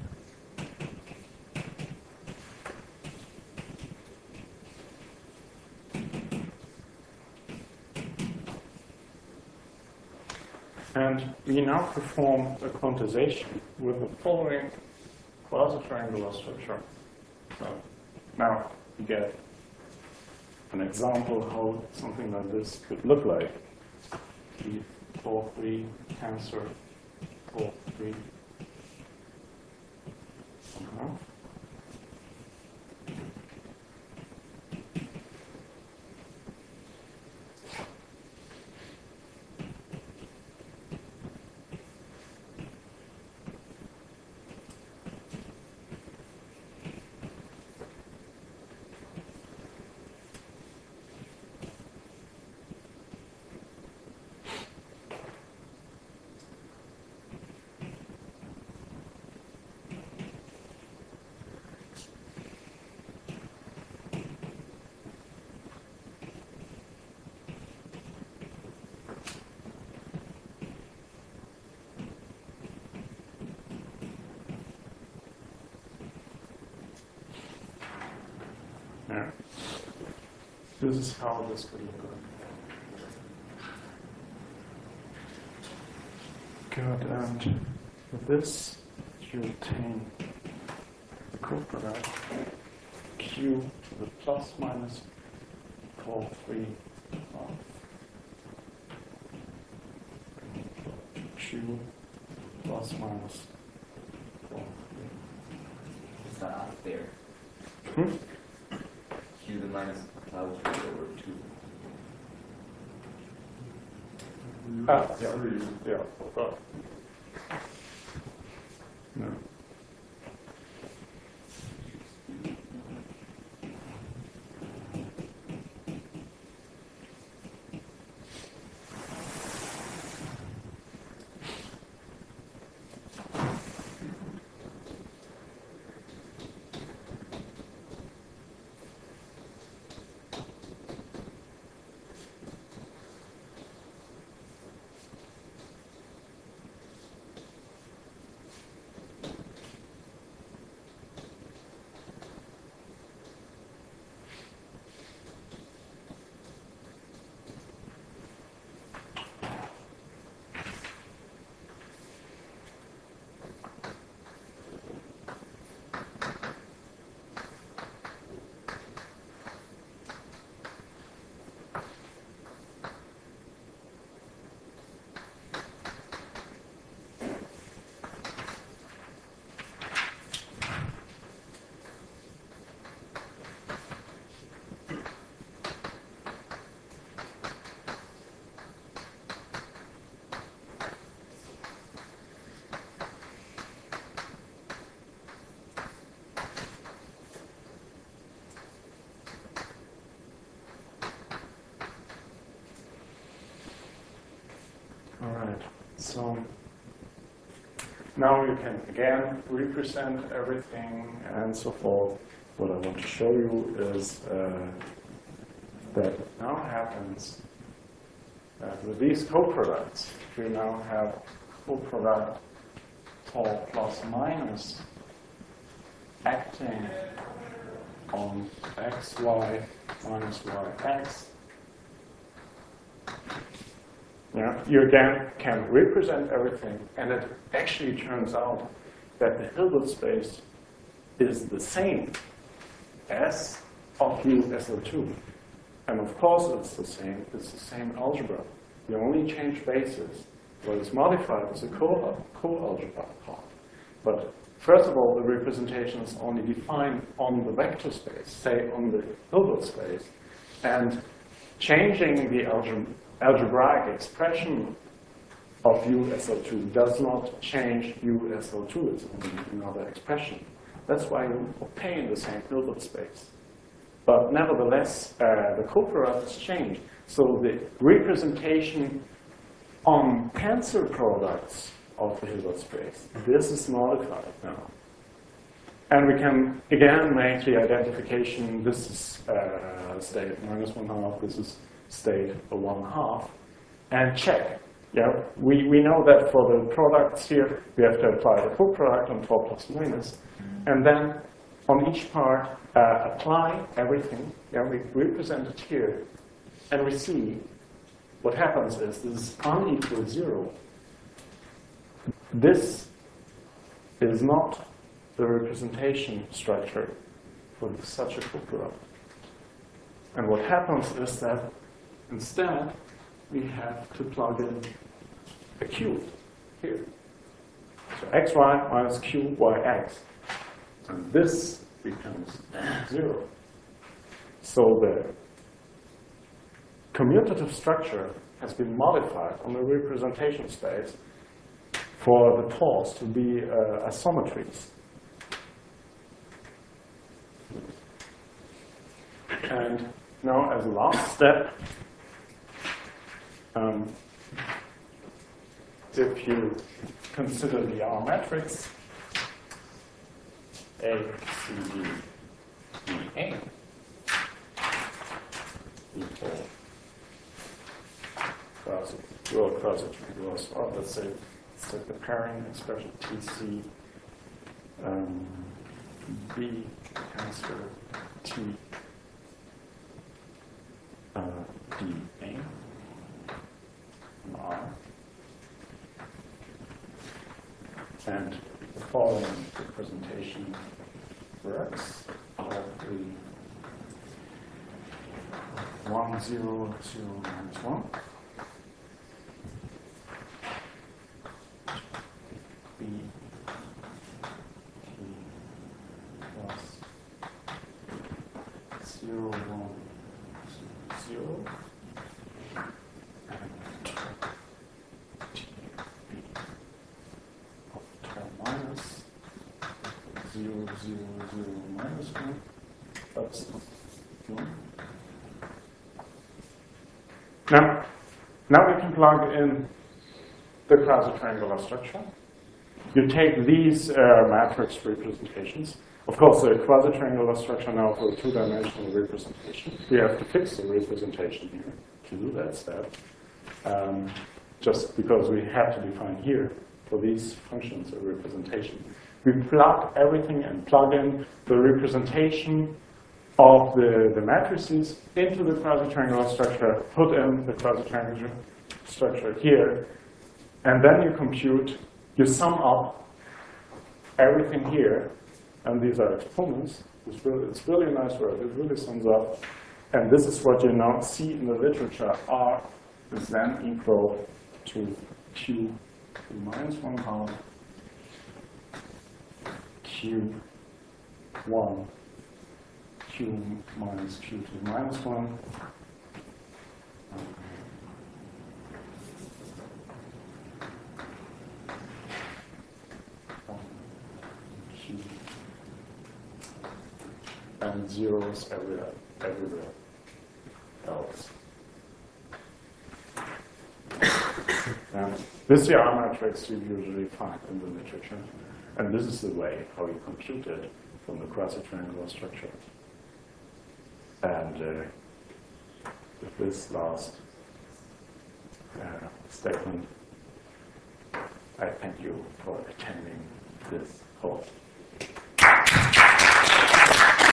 And we now perform a quantization with the following quasi-triangular structure. So now we get an example how something like this could look like. T four three tensor four three. Uh-huh. Yeah. This is how this could look like. Good, and with this, you obtain the coproduct Q to the plus minus four three of Q plus minus four It's not up there. three. Hmm? Q the minus cloud three over two. Ah, yeah, yeah, got it. No. All right, so now you can again represent everything and so forth. What I want to show you is uh, that it now happens that with these coproducts, we now have coproduct for plus minus acting on xy minus yx. Yeah, you again can represent everything, and it actually turns out that the Hilbert space is the same as of U S O two. And of course it's the same, it's the same algebra. The only change basis, what is modified is the co-algebra part. But first of all, the representation is only defined on the vector space, say on the Hilbert space, and changing the algebra algebraic expression of U S O two does not change U S O two, it's only another expression. That's why you obtain the same Hilbert space. But nevertheless, uh, the coproducts change. So the representation on tensor products of the Hilbert space, this is modified now. And we can, again, make the identification, this is uh, state minus one half, this is state one half, and check. Yeah, we, we know that for the products here, we have to apply the coproduct on top plus minus, and then on each part, uh, apply everything. Yeah, we represent it here, and we see what happens is this is unequal zero. This is not the representation structure for such a coproduct. And what happens is that instead, we have to plug in a q here. So xy minus qyx. And this becomes zero. So the commutative structure has been modified on the representation space for the pores to be uh, isometries. And now, as a last step, um, if you consider the R matrix A, C, D, E, A equal quasi, well, quasi-triangular, or let's say it's like the pairing expression T C um, B tensor T uh, D A R, and the following representation works of the one zero zero minus one B T plus zero one zero and T B of tau minus zero zero zero minus one. That's one. Now, now we can plug in the quasi-triangular structure. You take these uh, matrix representations. Of course, the quasi-triangular structure now for a two-dimensional representation. We have to fix the representation here to do that step. Um, just because we have to define here for these functions a representation. We plug everything and plug in the representation of the, the matrices into the quasi-triangular structure, put in the quasi-triangular structure here, and then you compute, you sum up everything here, and these are exponents. It's really, it's really a nice work. It really sums up. And this is what you now see in the literature. R is then equal to Q to minus one half Q one Q minus Q to minus one. Q and zeros everywhere, everywhere else. And this is the R matrix you usually find in the literature. And this is the way how you compute it from the quasi-triangular structure. And uh, with this last uh, statement, I thank you for attending this talk.